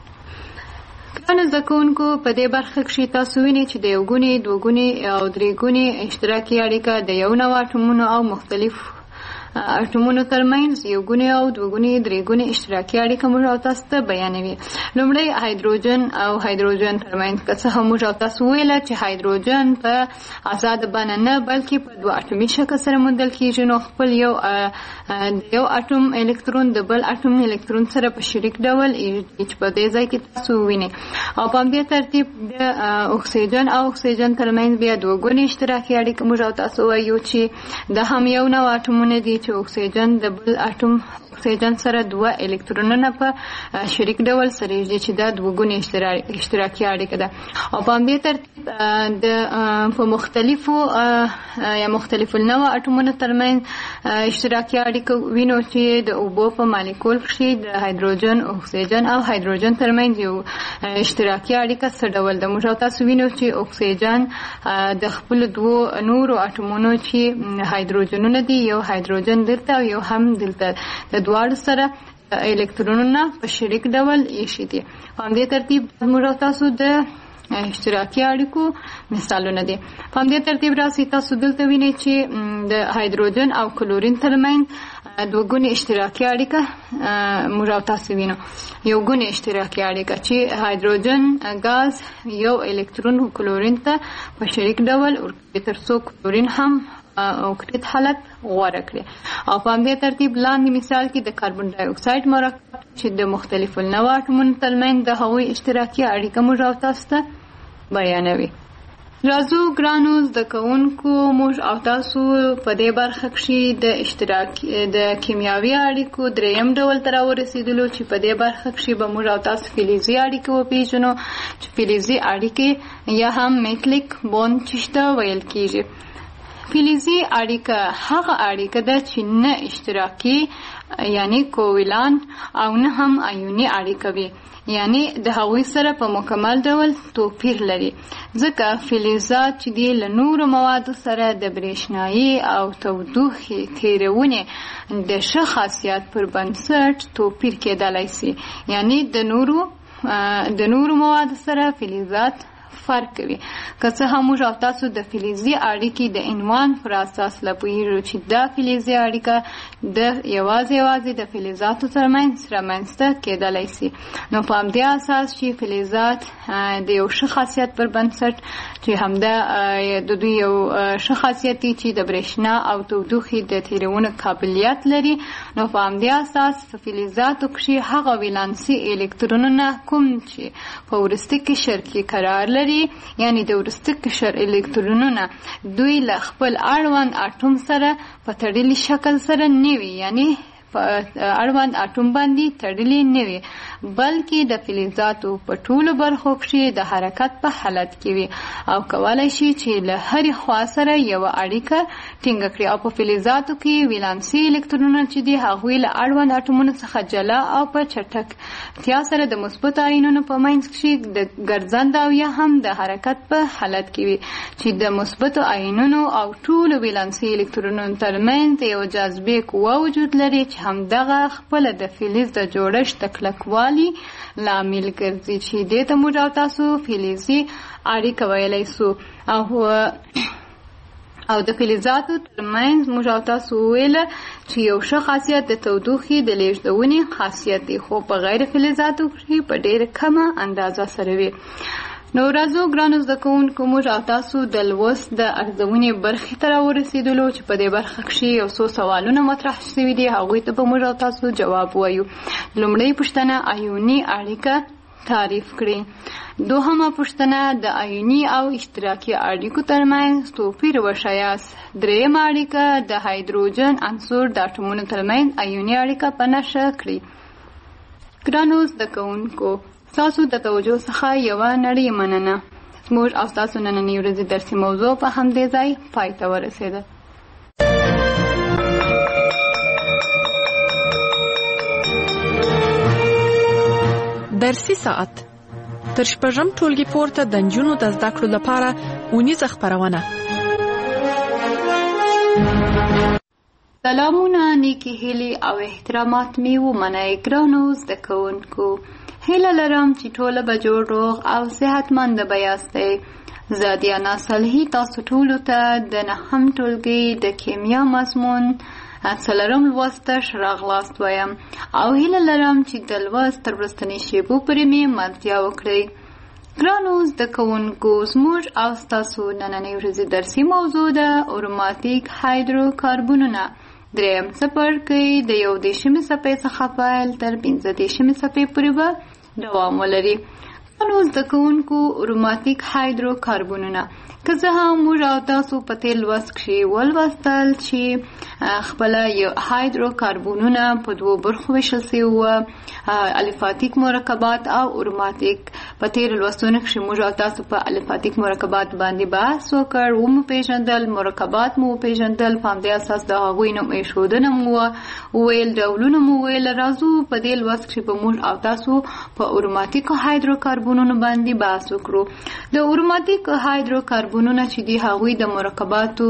ګرانو زده کوونکو په دې برخه کې تاسو وینئ چې د یو ګونې، دوه ګونې او درې ګونې اشتراکي اړیکه د یو نوع اټومونو او مختلف اټومونو ترمنځ یو ګونې او دوه ګونې درې ګونې اشتراکي اړیکه موږ او تاسو ته بیانوي. لومړی هایدروجن او هایدروجن ترمنځ که څه هم موږ او تاسو ویله چې هایدروجن په آزاد بڼه نه بلکې په دوه اټومي شکل سره موندل کیږي، نو خپل یو اټوم الکترون د بل اټوم الکترون سره په شریک ډول چې په دې ځای کې تاسو وینئ. او په همدې ترتیب د اکسیجن او اکسیجن ترمنځ بیا دوه ګونې اشتراکي اړیکه موږ او تاسو وایو چې دا هم یو نوع اټومونه دي چې اکسیجن د بل اټوم اکسیجن سره دوه الکترونونه په شریک ډول سره یې چې دا دوه ګونې اشتراکي اړیکه ده. او په همدې ترتیب د په مختلفو النوع اټومونو ترمنځ اشتراکي اړیکه وینو چې د اوبو په مالیکول کې د هایدروجن اکسیجن او هایدروجن ترمنځ یو اشتراکي اړیکه څه ډول ده. موږ تاسو وینو چې اکسیجن د خپل دوه نورو اټومونو چې هایدروجنونه دي، یو هایدروجن دلته او یو هم دلته، د دواړو سره الکترونونه په شریک ډول ایښي دي. په همدې ترتیب موږ تاسو د اشتراکي اړیکو مثالونه دي. په همدې ترتیب راسي تاسو دلته وینئ چې د هایدروجن او کلورین ترمنځ دوه ګونې اشتراکي اړیکه موږ تاسو وینو. یو ګونې اشتراکي اړیکه چې هایدروجن غاز یو الکترون کلورین ته په شریک ډول ورکوي ترڅو کلورین هم اوکتیت حالت غوره کړي. او په همدې ترتیب لاندې مثال کې د کاربن ډای اکساید مرکب چې د مختلفو النوع اټومونو ترمنځ د هغوی اشتراکي اړیکه موږ او تاسو ته بیانوي. راځو ګرانو زده کوونکو، موږ او تاسو په دې برخه کې د کیمیاوي اړیکو دریم ډول ته راورسېدلو چې په دې برخه کې به موږ او تاسو فلزي اړیکې وپېژنو چې فلزي اړیکې یا هم میټلیک بوند چې ته ویل کېږي. فلزي اړیکه هغه اړیکه ده چې نه اشتراکي یعنی کوولان او نه هم آیوني اړیکه وي، یعنی د هغوی سره په مکمل ډول توپیر لري. ځکه فلزات چې دي له نورو موادو سره د برېښنایي او تودوخې تیرونې د ښه خاصیت پر بنسټ توپیر کېدلی شي، یعنی د نورو موادو سره فلزات فرق کوي. که څه هم موږ او تاسو د فلزي اړیکې د عنوان پر اساس پوهیږو چې دا فلزي اړیکه د یوازې د فلزاتو ترمنځ رامنځته کېدلی شي. نو په همدې اساس چې فلزات د یو ښه خاصیت پر بنسټ چې همدا د دوی یو ښه خاصیت دی چې د برېښنا او تودوخې د تیرونې قابلیت لري، نو په همدې اساس په فلزاتو کې هغه ولانسي الکترونونه کوم چې په وروستي قشر کې قرار لري، یعنی د وروستي قشر الکترونونه دوی له خپل اړوند اټوم سره په تړلي شکل سره نه وي، یعنی په اړوند اټوم باندې تړلي نه وي، بلکې د فلزاتو په ټولو برخو کې د حرکت په حالت کې وي او کولی شي چې له هرې خوا سره یوه اړیکه ټینګه کړي. او په فلزاتو کې ولانسي الکترونونه چې دي هغوی له اړوند اټومونو څخه جلا او په چټکتیا سره د مثبتو آیونونو په منځ کې د ګرځنده او یا هم د حرکت په حالت کې وي چې د مثبتو آیونونو او ټولو ولانسي الکترونونو ترمنځ یو جاذبې قوه وجود لري چې همدغه خپله د فلز د جوړښت د کلکوالي لامل ګرځي چې دې ته موږ او تاسو فلزي اړیکه ویلی سو. او د فلزاتو ترمنځ موږ او تاسو وویله چې یو ښه خاصیت د تودوخې د لیږدونې خاصیت دی، خو په غیر فلزاتو کې په ډېره کمه اندازه سره وي. نو راځو ګرانو زده کوونکو، موږ او تاسو د لوست د ارزونې برخې ته راورسېدلو چې په دې برخه کې یو څو سوالونه مطرح شوي دي، هغوی ته به موږ او تاسو جواب وایو. لومړۍ پوښتنه آیوني اړیکه تعریف کړئ. دوهمه پوښتنه د آیوني او اشتراکي اړیکو ترمنځ توپیر وښایاست. درېیمه اړیکه د هایدروجن عنصر د اټومونو ترمنځ آیوني اړیکه په نښه کړئ. ګرانو زده کوونکو، تاسو د توجه څخه یوه نړۍ مننه. زموږ او تاسو نننۍ ورځې درسي موضوع په همدې ځای پای ته ورسېده. درسي ساعت تر شپږم ټولګي پورته د نجونو د زده کړو لپاره اونیزه خپرونه. سلامونه، نیکی هیلې او احترامات مې ومنئ ګرانو زده کوونکو. هیله لرم چې ټوله به جوړ روغ او صحتمند به یاستئ. زه دیانا صالحي تاسو ټولو ته د نهم ټولګي د کیمیا مضمون څلورم لوست ته راغلاست وایم او هیله لرم چې د لوست تر وروستنۍ شیبو پورې مې ملتیا وکړئ. ګرانو زده کوونکو، زموږ او ستاسو نننۍ ورځې درسي موضوع ده اروماتیک هایدروکاربنونه. دریم څپرکی د 11مې صفحې څخه پیل تر 15مې صفحې پورې به دوام ولري. ګرانو زده کوونکو، اروماتیک هایدروکاربنونه که څه هم موږ او تاسو په تیر لوست کښې ولوستل چې خپله هایدروکاربنونه په دوو برخو ویشل سوي وه، الفاتیک مرکبات او اروماتیک. په تیر لوستونو کښې موږ او تاسو په الفاتیک مرکبات باندې بحث وکړ، ومو پیژندل، مرکبات مو پیژندل، په همدې اساس د هغوی نوم ایښودنه مو وویل، ډولونه مو ویل. راځو په دې لوست کښې به موږ او تاسو په اروماتیکو هایدروکاربنونو باندې بحث وکړو. د اروماتیک هایدروکاربنونه چې دي هغوی د مرکباتو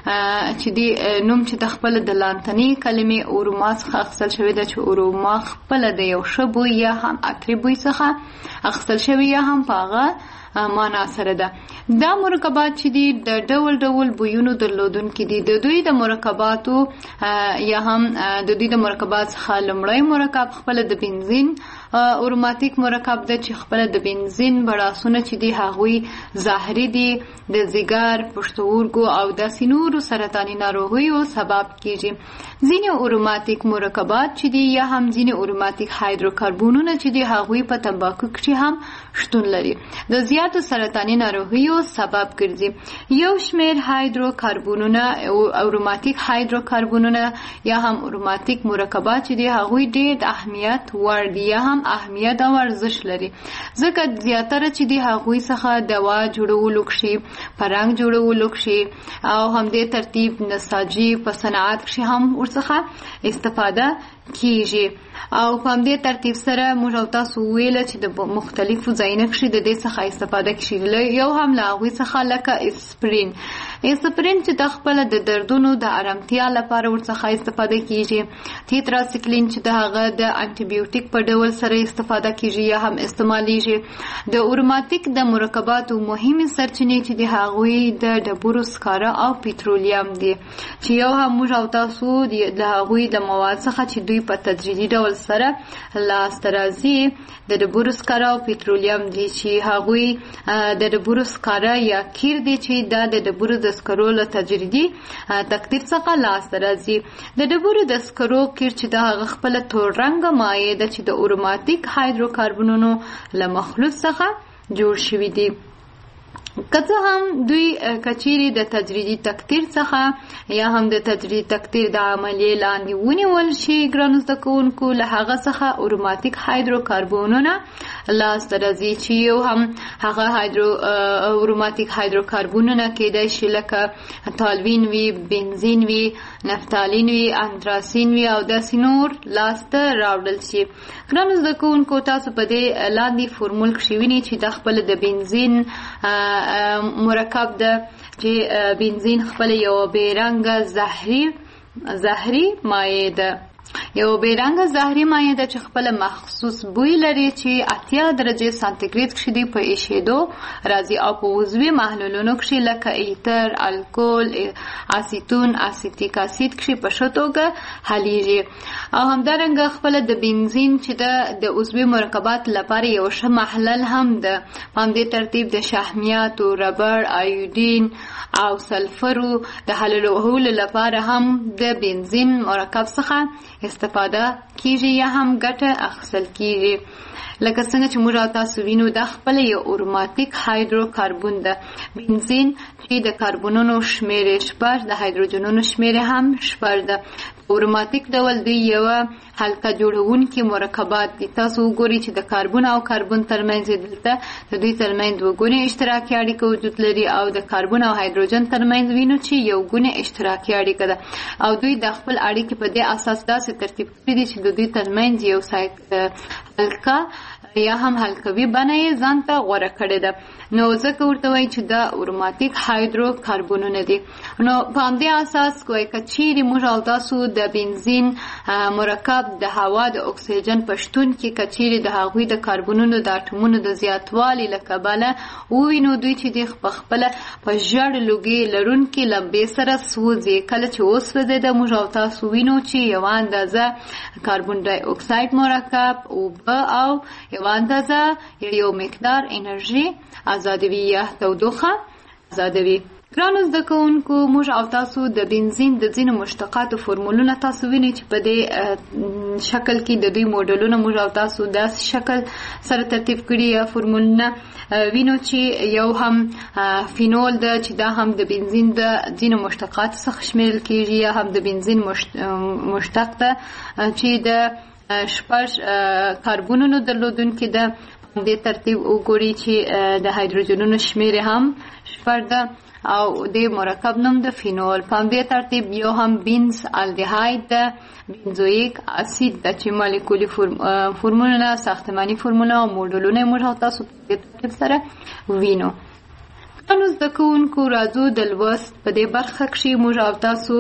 چې دي نوم چې د خپله د لاتیني کلمې اروما څخه اخیستل شوی ده، چې اروما خپله د یو ښه بوی یا هم عطري بوی څخه اخیستل شوی یا هم په هغه معنا سره ده. دا مرکبات چې دي د ډول ډول بویونو درلودونکي دي. د دوی د مرکباتو یا هم د دوی د مرکبات څخه لومړی مرکب خپله د بنزین اروماتیک مرکب ده، چې خپله د بنزین بړاسونه چې دي هغوی زهري دي، د ځیګر، پښتورګو او داسې نورو سرطاني ناروغیو سبب کیږي. ځینې اروماتیک مرکبات چې دي یا هم ځینې اروماتیک هایدروکاربنونه چې دي هغوی په تنباکو کښې هم شتون لري، د زیاتو سرطاني ناروغیو سبب ګرځي. یو شمېر هایدروکاربنونه اروماتیک هایدروکاربنونه یا هم اروماتیک مرکبات چې دي هغوی ډېر د اهمیت وړ دي یا هم اهمیت او ارزښت لري، ځکه زیاتره چې دي هغوی څخه دوا جوړولو کښې، په رنګ جوړولو کښې او همدې ترتیب نساجي په صنعت کښې هم ورڅخه استفاده کیږي. او په همدې ترتیب سره موږ او تاسو ویله چې د مختلفو ځایونو کښې د دې څخه استفاده کیږي. یو هم له هغوی څخه لکه اسپرین چې د خپله د دردونو د ارامتیا لپاره ورڅخه استفاده کیږي. تیتراسیکلین چې د هغه د انټي بیوټیک په ډول سره استفاده کیږي یا هم استعمالیږي. د اروماتیک د مرکباتو مهمې سرچینې چې د هغوی د ډبرو سکاره او پټرولیم دي، چې یو هم موږ او تاسو د هغوی د مواد څخه چې دوی په تدریجي ډول سره لاسته راځي د ډبرو سکاره او پټرولیم دي، چې هغوی د ډبرو سکاره یا قیر دي چې دا د ډبرو د سکرو له تدریجي تکتیب څخه لاسته راځي. د ډبرو د سکرو قیر چې د هغه خپله تور رنګه مایع ده چې د اروماتیک هایدروکاربنونو له مخلوط څخه جوړ شوي دي. که څه هم دوی کچیرې د تدریجي تکتیر څخه یا هم د تدریجي تکتیر د عملیې لاندې ونیول شي، ګرانو زده کوونکو له هغه څخه اروماتیک هایدروکاربنونه لاسته راځي، چې یو هم هغه اروماتیک هایدروکاربنونه کیدای شي لکه تالوین وي، بنزین وي، نفتالین وي، انتراسین وي او داسې نور لاسته راوړل شي. ګرانو زده کوونکو، تاسو په دې لاندې فورمول کښې وینئ چې دا خپله د بنزین مرکب ده، چې بنزین خپله یو بیرنګه زهري مایع ده، یو بیرنګه زهري مایع ده چې خپله مخصوص بوی لري، چې 80 درجې سانتیګریډ کښې دی په ایشېدو راځي او په عضوي محلولونو کښې لکه ایتر، الکول، اسیتون، اسیتیک اسید کښې په ښه توګه حلیږي. او همدارنګه خپله د بنزین چې ده د عضوي مرکبات لپاره یو ښه محلل هم ده. په همدې ترتیب د شحمیاتو، ربړ، ایودین او سلفرو د حلولو لپاره هم د بنزین مرکب څخه استفاده کیږي یا هم ګټه اخیستل کیږي. لکه څنګه چې موږ او تاسو وینو دا خپله یو اروماتیک هایدروکاربن ده. بنزین چې د کاربونونو شمېرې 6، د هایدروجنونو شمېرې هم 6 ده. اروماتیک ډول دوی یوه حلقه جوړونکي مرکبات دي. تاسو وګورئ چې د کاربن او کاربن ترمنځ دلته د دوی ترمنځ 2 ګونې اشتراکي اړیکه وجود لري او د کاربن او هایدروجن ترمنځ وینو چې 1 ګونې اشتراکي اړیکه ده او دوی د خپل اړیکې په دې اساس داسې ترتیب کړي دي چې د دوی ترمنځ یو حلقه یا هم حلقوي بڼه یې ځان ته غوره کړې ده. نو ځکه ورته وایي چې دا اروماتیک هایدروکاربنونه دي. نو په همدې اساس کوی که چیرې موږ او تاسو د بنزین مرکب د هوا د اکسیجن په شتون کې که چیرې د هغوی د کاربنونو د اټومونو د زیاتوالي له کبله ووینو دوی چې د خپله په ژړ لوګي لرونکي لمبې سره سوځي. کله چې وسوځېده موږ او تاسو وینو چې یوه اندازه کاربن ډای اکساید مرکب، اوبه او یوه اندازه یو مقدار انرژي آزادوي یا تودوخه آزادوي. ګرانو زده کوونکو، موږ او تاسو د بنزین د ځینو مشتقاتو فورمولونه تاسو وینئ چې په دې شکل کې د دوی موډلونه موږ او تاسو داسې شکل سره ترتیب کړي یا فورمولونه وینو چې یو هم فینول ده چې دا هم د بنزین د ځینو مشتقاتو څخه شمیرل کیږي، یا هم د بنزین مشتق ده چې د 6 کاربنونو درلودونکي ده. په دې ترتیب وګورئ چې د هایدروجنونو شمیر هم 6 ده او د مرکب نوم د فینول. په دې ترتیب یو هم بنز الډیهاید ده، بنزویک اسید د چې مالیکولي فورمولونه، ساختماني فورموله او موډلونه موږ تاسو په دې ترتیب سره وینو. نو زده کوونکو راځو د لوست په دې برخه کې موږ او تاسو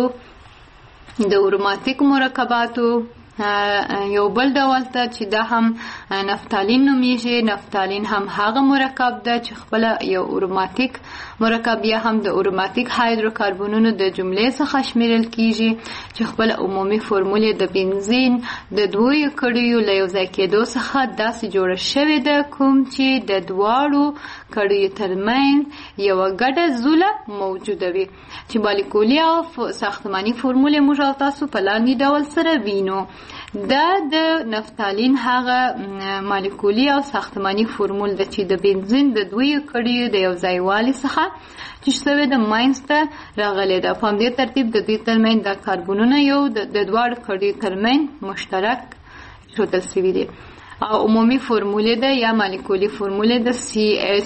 د اروماتیک مرکباتو یو بل ډول ته چې دا هم نفتالین نومیږي. نفتالین هم هغه مرکب ده چې خپل یو اروماتیک مرکب یا هم د اروماتیک هایدروکاربنونو د جملې څخه شمیرل کیږي چې خپل عمومي فورمول د بنزین د دوی کړیو له یو ځای کېدو څخه داسې جوړه شوې ده کوم چې د دواړو کړیو ترمنځ یو ګډه زوله موجوده وي چې مالیکولي او ساختماني فورمول موږ او تاسو په لاندې ډول سره وینو. دا د نفتالین هغه مالیکولي او ساختماني فورمول ده چې د بنزین د دوی کړیو د یو ځای والي څخه چې شوی د ماینځ ته راغلی ده. په همدې ترتیب د دوی ترمنځ د کاربنونو یو د دواړو کړیو ترمنځ مشترک ښودل شوي دي او عمومي فورمول ده یا مالیکولي فورمول ده CH+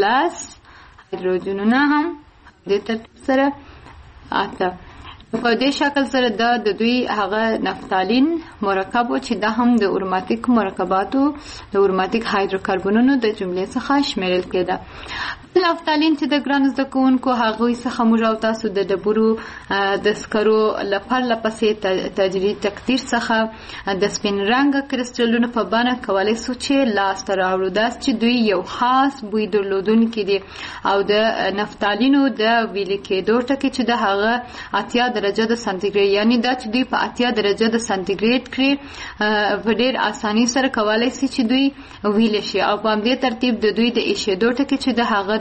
هایدروجنونه هم د ترتیب سره آته. په دې شکل سره د دوی هغه نفتالین مرکب چې دا هم د اروماتیک مرکباتو د اروماتیک هایدروکاربنونو د جملې څخه شمیرل کېده. نفتالین چې د ګرانو زده کوونکو هغوی څخه موږ او تاسو د ډبرو د سکرو له پرله پسې تجربي تقدیر څخه د سپین رنګه کرسټلونو په بڼه کولی شو چې لاسته راوړو. داس چې دوی یو خاص بوی درلودونکي دي او د نفتالینو د ویلې کېدو ټکي چې د هغه 80 درجه د سانتیګریډ یعنی دا چې دوی په 80 درجه د سانتیګریډ کې په ډېر اساني سره کولی شي چې دوی ویلې شي او په همدې ترتیب د دوی د ایشېدو ټکي چې د هغه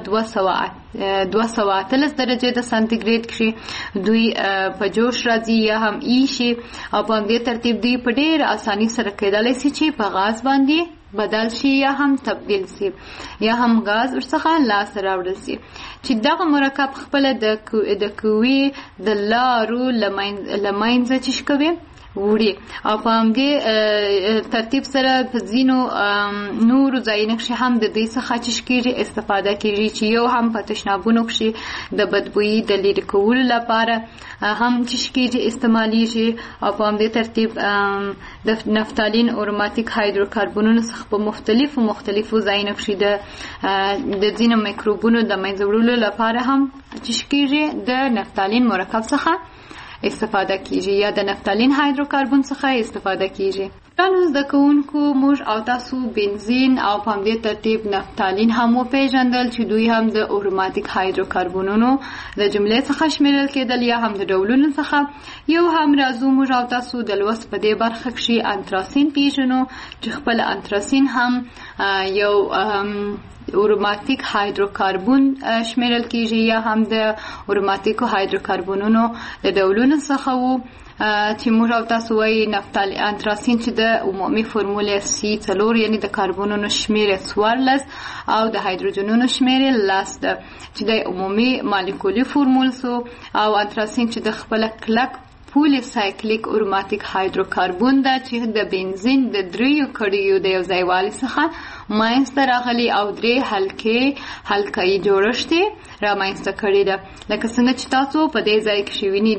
213 درجه د سانتیګریډ کې دوی په جوش راځي یا هم ایشي او په همدې ترتیب دوی په ډېر اساني سره کېدلی شي چې په غاز باندې بدل شي یا هم تبدیل شي یا هم غاز ورڅخه لاسته راوړل شي چې دغه مرکب خپل د قوې د لارو لمینځه چې کوي وړي او په همدې ترتیب سره په ځینو نورو ځایونو کې هم د دې څخه چې کېږي استفاده کېږي چې یو هم په تشنابونو کې د بدبویي د لرې کولو لپاره هم چې کېږي استعمالیږي او په همدې ترتیب د نفتالین اروماتیک هایدروکاربنونو څخه په مختلفو ځایونو کې د ځینو میکروبونو د منځه وړلو لپاره هم چې کېږي د نفتالین مرکب څخه استفاده کیږي یا د نفتالین هایدروکاربن څخه استفاده کیږي. ګرانو زده کوونکو، موږ او تاسو بنزین او په همدې ترتیب نفتالین هم وپېژندل چې دوی هم د اروماتیک هایدروکاربنونو د جملې څخه شمیرل کېدل یا هم د ډولونو څخه. یو هم راځو موږ او تاسو د لوست په دې برخه کې انتراسین پیژنو چې خپل انتراسین هم یو اروماتیک هایدروکاربن شمیرل کیږي یا هم د اروماتیکو هایدروکاربنونو د ډولونو څخه وو چې موږ او تاسو وایي انتراسین چې د عمومي فورمول C4 یعنی د کاربنونو شمیر 14 او د هایدروجنونو شمیر 10 ده چې د عمومي مالیکولي فورمول سو او انتراسین چې د خپل کلک پولی سایکلیک اروماتیک هایدروکاربن ده چې د بنزین د دریو کړیو د یو ځای والي څخه ماینسته راغلي او 3 حلقې جوړښت رامنځته کړی ده. لکه څنګه چې تاسو په دې ځای کې وینئ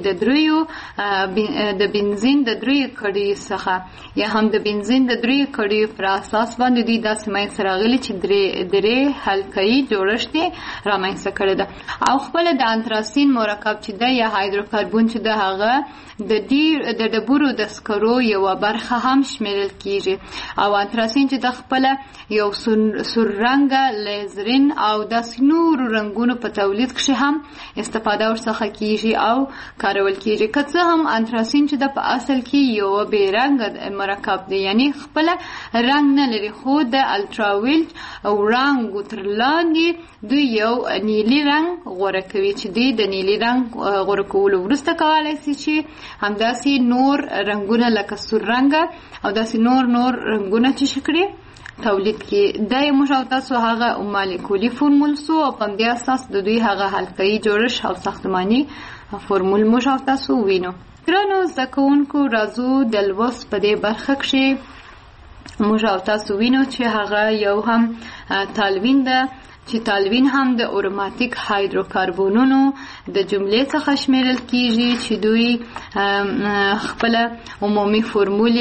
د بنزین د 3 کړیو څخه یا هم د بنزین د 3 کړیو پر اساس باندې دوی داسې ماینسته راغلي چې 3 حلقې جوړښت رامنځته کړی ده. او خپل د انتراسین مرکب چې ده یا هایدروکاربون چې ده هغه د ډبرو د سکرو یو برخه هم شمیرل کیږي. او انتراسین چې د خپل یو سور رنګه لیزرین او د نور رنگونو په تولید کې هم استفاده ورڅخه کیږي او کارول کیږي. که څه هم انتراسین چې د په اصل کې یو بې رنګه مرکب دی، یعنی خپل رنگ نه لري، خو د الټراویلټ وړانګو تر لاندې دوی یو نیلی رنگ غوره کوي چې دوی د نیلی رنگ غوره کولو وروسته کولی شي چې همداسې نور رنگونه لکه سور رنګه او داسې نور رنگونه چې شکړي تولید کی. دا موږ او تاسو هغه مالیکولي فورمول سو او په دې اساس د دوی هغه حلقې جوړښت او ساختماني فورمول موږ او تاسو وینو. ګرانو زده کوونکو، راځو د لوست په دې برخه کې موږ او تاسو وینو چې هغه یو هم تالوین ده چې تالوین هم د اروماتیک هایدروکاربونونو د جملې څخه شمیرل کیږي چې دوی خپل عمومي فورمول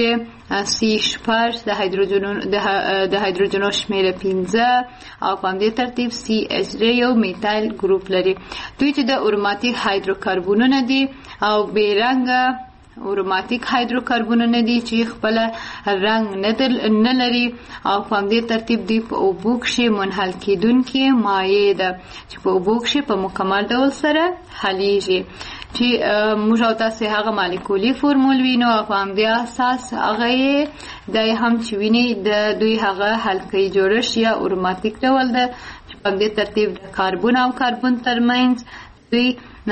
C8 د هایدروجنو شمیره 15 او په دې ترتیب CH یو میتایل ګروپ لري. دوی چې د اروماتیک هایدروکاربونونه دي او بیرنګه اروماتیک هایدروکاربونونه دي چې خپل رنگ نه لري او په دې ترتیب دی په اوبو کې منحل کیدونکې مایع ده چې په اوبو کې په مکمل ډول سره حلیږي. چې موږ او تاسو هغه مالیکولي فورمول وینو او په دې اساس هغه د هم چې ویني د دوی هغه حلقې جوړښت یا اروماتیک ډول ده چې په دې ترتیب د کاربن او کاربن ترمنځ دوی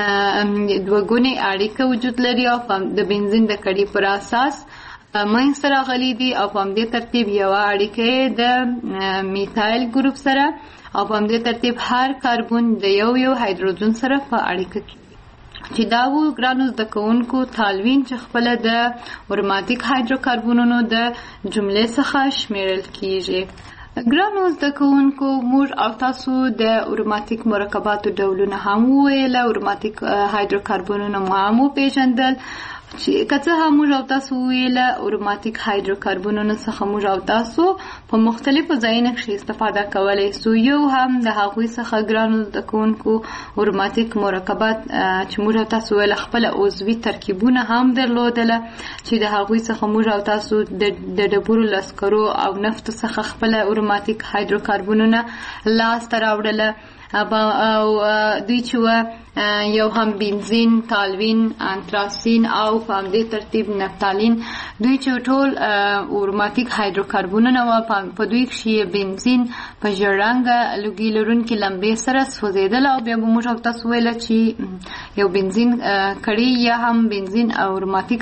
دوګونی اړیکه وجود لري او د بنزین د کړي پر اساس منځ راغلي دي او په دې ترتیب یو اړیکه د میتایل ګروپ سره او په دې ترتیب هر کاربن د یو هایدروجن سره په اړیکه کې چې دا وو. ګرانو زده کوونکو، تالوین چې خپل د اروماتیک هایدروکاربونونو د جملې څخه شمیرل کیږي. ګرانو زده کوونکو، موږ او تاسو د اروماتیک مرکباتو ډولونه هم وویل، اروماتیک هایدروکاربونونه هم وپېژندل چې کله هم موږ او تاسو ویل اروماتیک هایدروکاربونونو څخه موږ او تاسو په مختلفو ځایونو کې استفاده کولای شو. یو هم د هغوی څخه ګرانو د کوونکو اروماتیک مرکبات چې موږ او تاسو ول خپل عضوي ترکیبونه هم درلودل چې د هغوی څخه موږ او تاسو د ډبرو لسکرو او نفت څخه خپل اروماتیک هایدروکاربونونه لاس ته راوړل او دوی چې یو هم بنزین، تالوین، انتراسین او په دې ترتیب نفتالین، دوی چې ټول اروماتیک هایدروکاربونونه و په دوی کې بنزین په ژړنګه لوګي لرونکي لمبې سره سوځیدل او بیا موږ تاسو ویل چې یو بنزین کړي یا هم بنزین او اروماتیک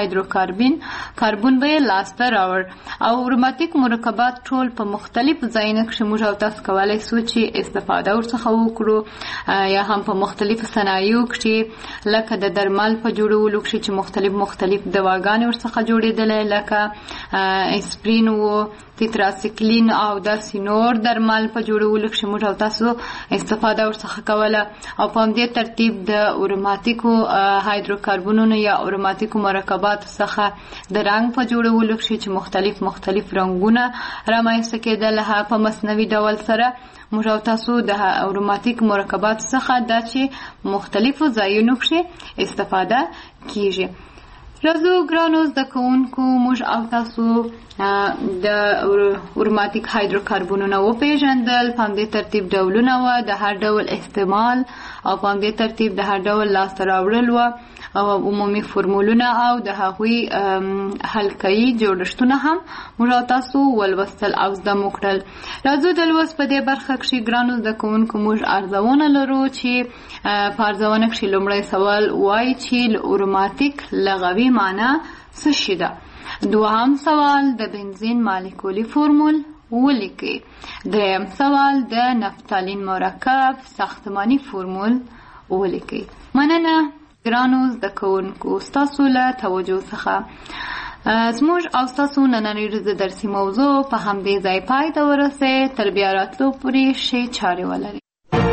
کاربون به لاسته راوړ. او اروماتیک مرکبات ټول په مختلف ځایونو کې موږ تاسو کولای شو چې استفاده ورڅخه وکړو یا هم په مختلف صنایعو کې لکه د درمل په جوړولو کې چې مختلف دواګانې ورڅخه جوړېدل لکه اسپرین او تیتراسیکلین او د سینور درمل په جوړولو کې موږ تاسو استفاده ورڅخه کوله. او په دې ترتیب د اروماتیکو هایدروکاربونونو یا اروماتیکو مرکبات څخه د رنګ په جوړولو کې چې مختلف رنگونه رامنځته کېدل په مصنوعي ډول سره موږ تاسو د اروماتیک مرکبات څخه د چې مختلفو ځایونو کې استفاده کیږي. راځو ګرانو زده کوونکو، موږ او تاسو د اروماتیک هایدروکاربونونه وپېژندل، په دې ترتیب ډولونه و د هر ډول استعمال او په دې ترتیب د هر ډول لاسته راوړل و او عمومي فورمولونه او د هغوی حلقه‌ای جوړښتونه هم موږ تاسو ولوستل او زده مو کړل. راځو د لوست په دې برخه کې ګرانو زده کوونکو موږ ارزونه لرو چې په ارزونه کې لومړی سوال وایي چې اروماتیک لغوي معنی څه شي ده. دوهم سوال د بنزین مالیکولي فورمول ولیکئ. دریم سوال د نفتالین مرکب ساختماني فورمول ولیکئ. مننه ګرانو زده کوونکو ستاسو له توجه څخه. زموږ او ستاسو نننۍ ورځې درسي موضوع په همدې ځای پای ته ورسېد. تر بیا راتلو پورې ښې چارې ولرئ.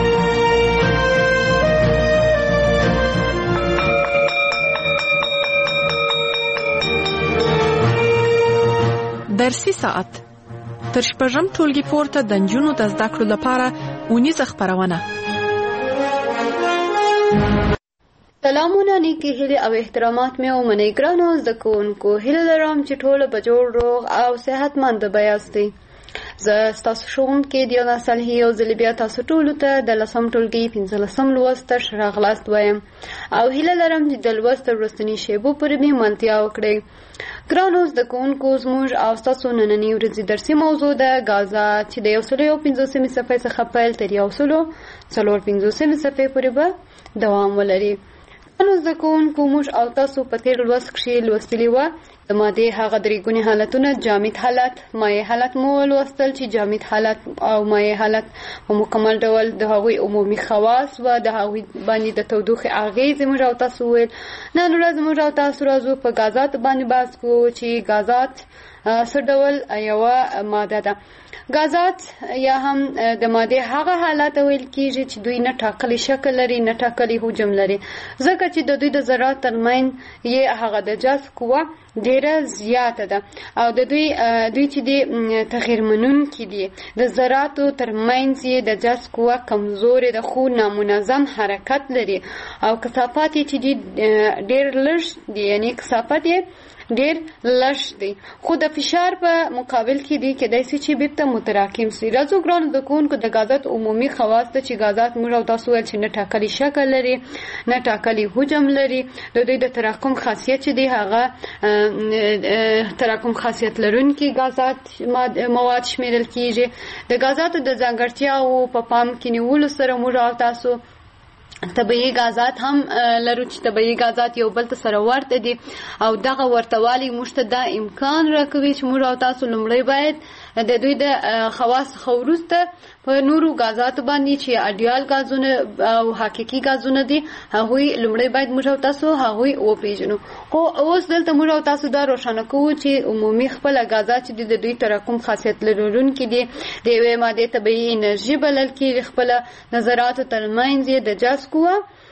درسي ساعت تر شپږم ټولګي پورته د نجونو د زده کړو لپاره اونیزه خپرونه. سلامونه، نیکې هیلې او احترامات مې ومنئ. ګرانو زده کوونکو، هیله لرم چې ټوله به جوړ روغ او صحتمند به یاستئ. زه ستاسو ښوونکې دیانا صالحي یو ځل بیا تاسو ټولو ته د 10م ټولګي 15م لوست ته ښه راغلاست وایم او هیله لرم چې د لوست تر وروستني شیبو پورې مې ملتیا وکړئ. ګرانو زده کوونکو، زموږ او ستاسو نننۍ ورځې درسي موضوع ده غازات چې د 150 صفحې څخه پیل تر 154 صفحې پورې به دوام ولري. ګرانو زده کوونکو، موږ او تاسو په تېر لوست کښې لوستلي وه د مادې هغه درې ګونې حالتونه، جامد حالت، مایع حالت مو ولوستل چې جامد حالت او مایع حالت په مکمل ډول د هغوی عمومي خواص و د هغوی باندې د تودوخې اغېزې موږ او تاسو وویل. نن ورځ موږ او تاسو راځو په غازات باندې بحث کوو چې غازات څه ډول یوه ماده ده. غازات یا هم د مادې هغه حالت ویل کېږي چې دوی نه ټاکلی شکل لري نه ټاکلی حجم لري، ځکه چې د دوی د ذرات ترمنځ یې هغه د جذب قوه ډیره زیاته ده او د دوی چې د تغیر منونکي دي. د ذراتو ترمنځ یې د جذب قوه کمزورې ده خو نامنظم حرکت لري او کثافات یې چې دي ډیر لږ دي، یعنی کثافت یې ډیر لږ دی خو د فشار په مقابل کې دی کېدای شي چې بیرته متراکم شي. راځو ګرانو زده کوونکو، د غازات عمومي خواص ته چې غازات موږ او تاسو ویل چې نه ټاکلی شکل لري نه ټاکلی حجم لري. د دوی د تراکم خاصیت چې دی هغه تراکم خاصیت لرونکي غازات مواد شمیرل کېږي. د غازاتو د ځانګړتیاو په پام کې نیولو سره موږ او تاسو طبیعي غازات هم لرو چې طبیعي غازات یو بل ته سره ورته دي او دغه ورتوالی موږ ته دا امکان راکوي چې موږ او تاسو لومړی باید د دوی د خواص څخه وروسته په نورو غازاتو باندې چې اډیال غازونه او حقیقي غازونه دي هغوی لومړی باید موږ او تاسو هغوی وپېژنو. خو اوس دلته موږ او تاسو دا روښانه کوو چې عمومي خپله غازات چې د دوی تراکم خاصیت لرونکي دي د یوې مادې طبیعي انرژي بلل کېږي. خپله نظراتو ترمنځ یې د جذب قوه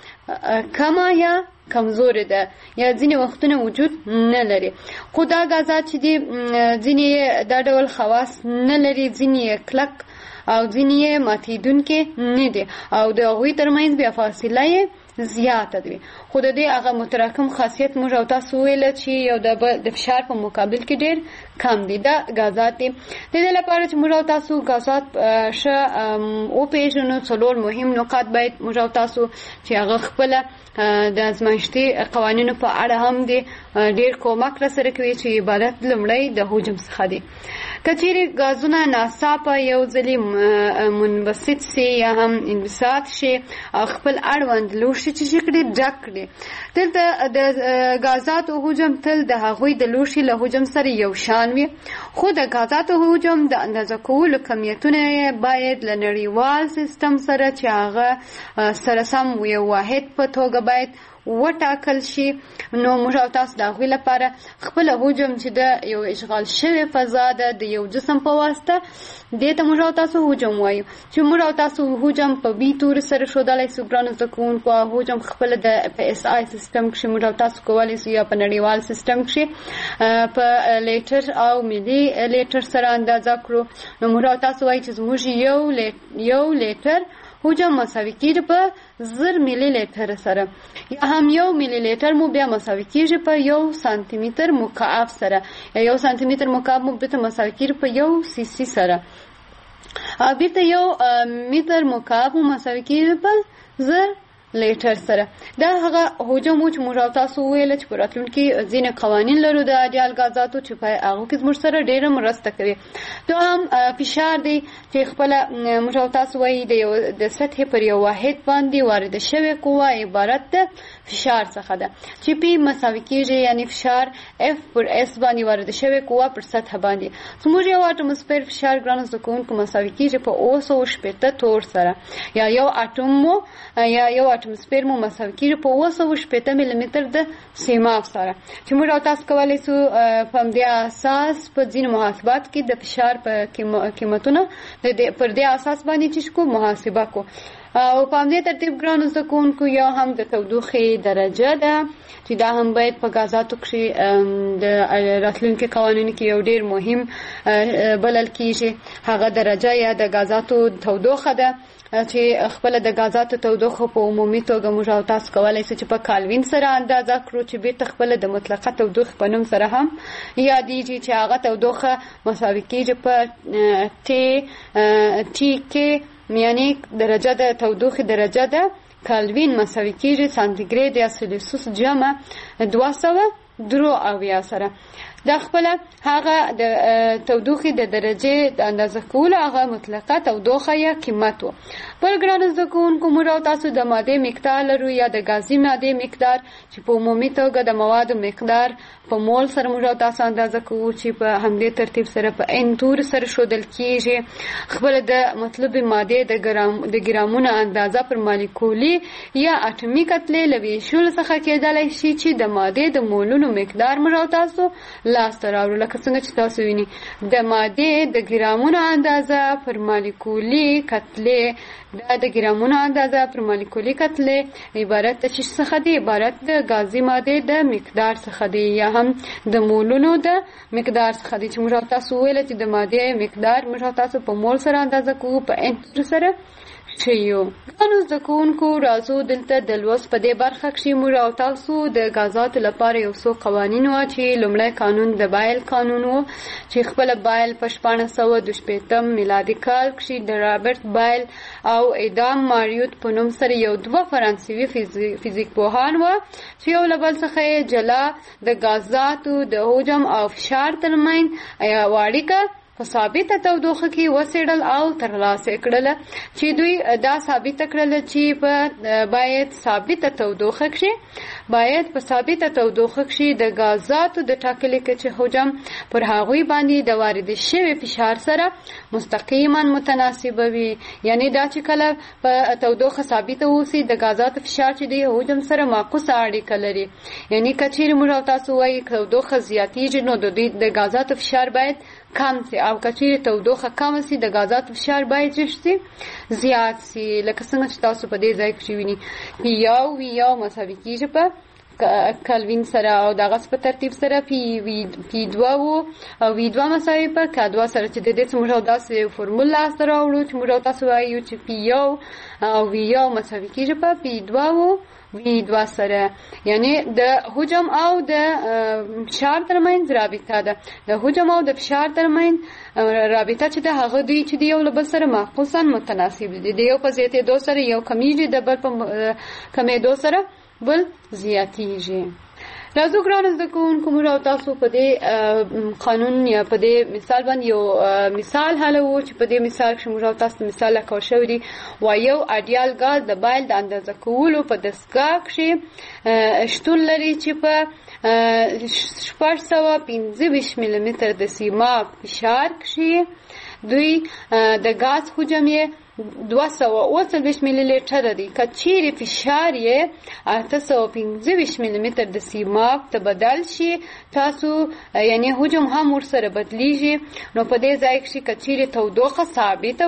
کمه یا کمزورې ده یا ځینې وختونه وجود نه لري. خو دا غازات چې دي ځینې دا ډول خواص نه لري، ځینې کلک او ځینې ماتېدونکي نه دي او د هغوی ترمنځ بیا فاصله یې زیاته دی. خو د دې هغه متراکم خاصیت موږ او تاسو ویل چې یو د فشار په مقابل کې ډیر کم دی. دا غازات دي. د دې لپاره چې موږ او تاسو غازات ښه وپېژنو، څلور مهم نقاط باید موږ او تاسو چې هغه خپله د ازمایښتي قوانینو په اړه هم دي ډیر کومک راسره کوي چې عبارت لومړی د حجم څخه دي. که چیرې غازونه ناڅاپه یو ځلې منبسط شي یا هم انبساط شي او خپل اړوند لوښي چې کړي ډک کړي، دلته د غازاتو حجم تل د هغوی د لوښي له حجم سره یو شان وي، خو د غازاتو حجم د اندازه کولو کمیتونه باید له نړیوال سیستم سره چې هغه سره سم یو واحد په توګه باید وټاکل شي. نو موږ او تاسو د هغوی لپاره خپل حجم چې د یو اشغال شوی فضا ده د یو جسم په واسطه دې ته موږ او تاسو حجم وایو چې موږ او تاسو حجم په بي توري سره ښودلی سو. ګرانو زده کوونکو، حجم خپله د په اس آی سیستم کښې موږ او تاسو کولی سو یا په نړیوال سیستم کښې په لیټر او ملي لیټر سره اندازه کړو. نو موږ او تاسو وایو چې زموږ یو لیټر حجم مساوي کېږي په 1000 ملي لیټر سره، یا هم 1 ملي لیټر مو بیا مساوي کېږي په 1 سانتي متر مکعب سره، یا 1 سانتي متر مکعب مو بیرته مساوي کېږي په 1 سی سی سره، بیرته 1 متر مکعب مو مساوي کېږي په 1000 لیټر سره. دا هغه حجم چې موږ او تاسو ویل چې په راتلونکي ځینې قوانین لرو د اډیال غازاتو چې په هغو کې زموږ سره ډېره مرسته کوي. دوهم فشار دی چې خپله موږ او تاسو وایي د سطحې پر یو واحد باندې وارده شوې قوه عبارت ده فشار څخه ده چې پی مساوي کېږي، یعنی فشار اف پر اس باندې وارده شوې قوه پر سطح باندې. زموږ یو اټموسفیر فشار ګرانو زده کوونکو مساوي کېږي په 280 تور سره، یا یو اټوم اټموسفیر مو مساوي کیږي په 280 ملي متر د سیماب سره چې موږ او تاسو کولی سو په همدې اساس په ځینو محاسبات کې د فشار په قیمتونه پر دې اساس باندې چې کو محاسبه کو او په همدې ترتیب ګرانو زده کوونکو یا هم د تودوخې درجه ده چې دا هم باید په غازاتو کې د راتلونکي قوانینو کې یو ډیر مهم بلل کیږي هغه درجه یا د غازاتو تودوخه ده چې خپل د غازاتو تودوخه په عمومي توګه موږ او تاسو کولای شو چې په کالوین سره اندازه کړو چې بیرته خپل د مطلقه تودوخه په نوم سره هم یادېږي چې هغه تودوخه مساوي کیږي په ټي کې یعنی درجه د تودوخه درجه ده کالوین مساوي کیږي سانتیګریډ یا سلسیوس جمع 273 سره دا خپل هغه د تودوخه د درجه د اندازه کولو هغه مطلقه تودوخه یا قیمت وو. بل ګران زده کوونکو موږ او تاسو د ماده مقدار لرو یا د غازي ماده مقدار چې په عمومي توګه د موادو مقدار په مول سره موږ او تاسو اندازه کوو چې په همدې ترتیب سره په ان تور سره شودل کیږي. خپل د مطلب ماده د ګرامونو اندازه پر مالیکولي یا اټومي کتلې لوي شول څخه کېدلای شي چې د ماده د مولونو مقدار موږ او تاسو لاس ته راوړو. لکه څنګه چې تاسو وینئ د ماده د ګرامونو اندازه پر مالیکولي کتلې دا د ګرامونو اندازه پر مالیکولي کتلې عبارت د څه څخه دی؟ عبارت د غازي ماده د مقدار څخه دی یا هم د مولونو د مقدار څخه دی چې موږ تاسو ویل چې د ماده مقدار موږ تاسو په مول سره اندازه کوو په انټر سره شیو. نو زده کوونکو راځو دلته د لوست په دې برخه کې موږ او تاسو د غازاتو لپاره یو څو قوانین و چې لومړی قانون د بایل قانون و چې خپل بایل په 1625 میلادي کال کې د رابرټ بایل او ادام ماریوت په نوم سره یو دوه فرانسوي فزیک پوهان و چې یو له بل څخه جلا د غازاتو د حجم او فشار ترمنځ اړیکه په ثابته تودوخه کې وسیړل او ترلاسه کړل چې دوی دا ثابت کړل چې په باید ثابته تودوخه کې د غازاتو د ټاکلي کچې حجم پر هغوی باندې د وارد شوی فشار سره مستقیما متناسب وي. یعنی دا چې کله په تودوخه ثابته اوسي د غازاتو فشار چې دی حجم سره معکوسه اړیکه لري. یعنی کچېر موږ تاسو وایي تودوخه زیاتیږي نو د غازاتو فشار باید کم سي او کچېر تودوخه کم سي د غازاتو فشار باید زیات سي. لکه څنګه چې تاسو په دې ځای کې وینئ پی یو مساوي کیږي په کلوین سره او دغه په ترتیب سره پی 2 او وی 2 مساوي په K2 سره چې د دې څخه داسې فورمولا سره وړو چې موږ تاسو وایو چې پی یو او وی یو مساوي کیږي په پی 2 او وی 2 سره. یعنی د حجم او د فشار ترمنځ رابطه ده. د حجم او د فشار ترمنځ رابطه چې د هغه دوی چې د یو له بل سره معکوساً متناسب دي. د یو په زیاتېدو سره یو کمیږي د بل په کمېدو سره بل زیاتیږي. راځو ګرانو زده کوونکو موږ او تاسو په دې قانون یا په دې مثال باندې یو مثال حلوو چې په دې مثال کې موږ او تاسو مثال لکه شوی دی یو اډیال غاز د بایل د اندازه کولو په دستګاه کې شتون لري چې په 625 ملي متر د سیماب فشار کې دوی د غاز حجم 228 ملي لیټر دی. کچېرې فشار یې 815 ملي متر د سیماب ته بدل شي تاسو یعنی حجم هم ورسره بدلیږي نو په دې ځای کې کچېرې تودوخه ثابته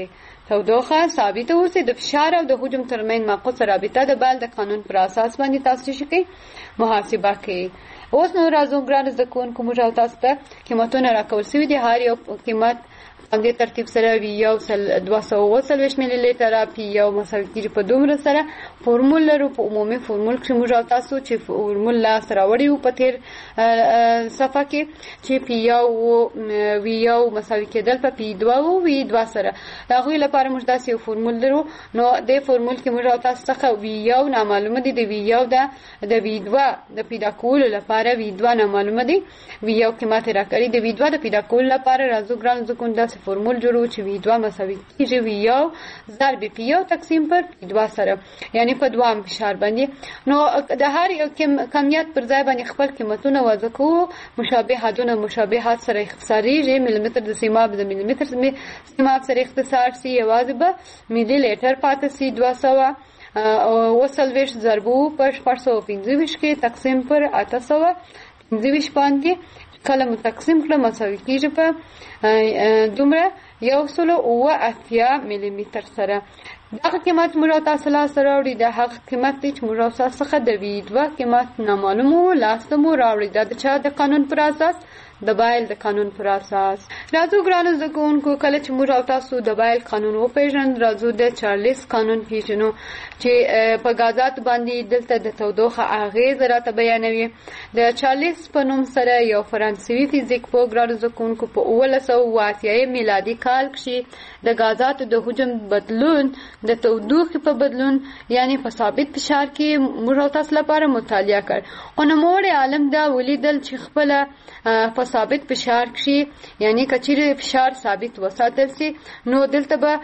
اوسي د فشار او د حجم ترمنځ معکوسه رابطه د بایل د قانون پر اساس باندې تاسو شي محاسبه کوي. اوس نو راځو ګران زده کوونکو موږ او تاسو ته قیمتونه راکول شوي دي. هر یو قیمت همدې ترتیب سره وی یو 240 ملي لیټر پی یو مساوي کیږي په دومره سره فورمول لرو. په عمومي فورمول کې موږ تاسو چې فورمول لاس راوړی په تیر صفحه کې چې پی یو وی یو مساوي کېدل په پی 2 او وی 2 سره دا غوې لپاره موږ داسې یو فورمول لرو. نو د فورمول کې موږ تاسو څخه وی یو نامعلومه دي د وی یو د وی 2 د پیدا کولو لپاره وی 2 نامعلومه دي وی یو قیمت راکړي د وی 2 د پیدا کولو لپاره راځو ګران زکون داسې فورمول جوړو چې وی 2 مساوي کیږي وی یو ضرب پی یو تقسیم پر پی 2 سره یعنی په دوام فشار باندې. نو د هر یو کمیت پر ځای باندې خپل قیمتونه وضع کوو. مشابهات سره اختصاریږي. ملي متر د سیماب د ملي متر سیماب سره اختصار سي یوازې به ملي لیټر پاتې سي 200 وسلويش ضربو په 425 کې تقسیم پر 825 باندې کله مو تقسیم کړه مساوي کیږي په دومره 1.8 ملي متر سره. دغه قیمت موږ تاسو لاس راوړي د هغه قیمت چې موږ تاسو څخه د ویډیو قیمت نامعلومه لاس مو راوړي د چا د قانون پر اساس د بایل د قانون پر اساس. راځو ګرانو زده کوونکو کله چې موږ تاسو د بایل قانون وپیژنو راځو د چارلز قانون پیژنو چې په غازات باندې دلته د تودوخه اغیز راته بیانوي. د چارلز په نوم سره یو فرانسوي فزیک په ګرانو زده کوونکو په 1980 میلادي کال کې د غازات د حجم بدلون د تودوخې په بدلون یعنی په ثابت فشار کې موږ تاسو لپاره مطالعه کړ. او نوموړی عالم دا ولیدل چې خپل په ثابت فشار کې یعنی کچېره فشار ثابت وساتل شي نو دلته به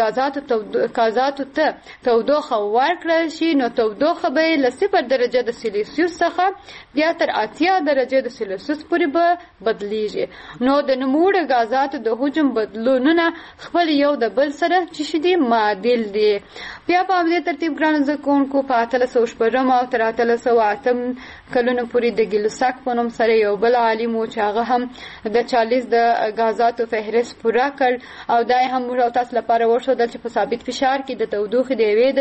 غازاتو ته تودوخه ورکړل شي نو تودوخه به له 0 درجه د سلسیوس څخه بیا تر 80 درجه د سلسیوس پورې به بدلیږي. نو د نوموړو غازاتو د حجم بدلونونه خپل یو د بل سره چې شدي معادل دي. بیا په دې ترتیب ګران زکونکو په 1800 او تر 1808 کلونو پورې د ګیلوساک په نوم سره یو بل عالم و چې هغه هم د 40 د غازاتو فهرست پورا کړ او دا هم موږ تاسو لپاره ورښودل چې په ثابت فشار کې د تودوخې د 1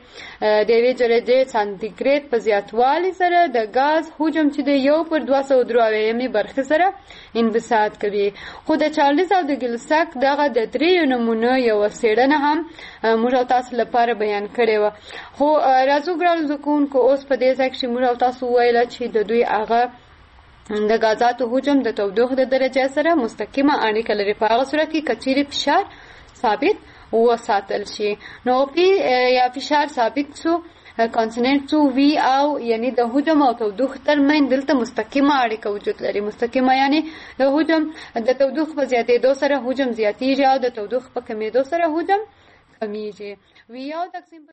درجه سانتیګریډ په زیاتوالي سره د غاز حجم چې د 1/293 برخه سره انبساط کوي. خو د 40 او د ګیلوساک دغه د 3 نمونه یو څېړنه هم موږ تاسو لپاره بیان کړې و. خو راځو ګران زکونکو اوس په دې ځای کې موږ تاسو ویل چې د دوی هغه د غازاتو حجم د تودوخې د درجه سره مستقیمه اړیکه لري په هغه صورت کې کچېره فشار ثابت وساتل شي. نو یا فشار ثابت شو کانسټنټ څو وی او یعنی د حجم او تودوخې ترمنځ دلته مستقیمه اړیکه وجود لري. مستقیمه یعنی د حجم د تودوخې په زیاتېدو سره حجم زیاتېږي او د تودوخې په کمیدو سره حجم کمیږي. وی او تقسیم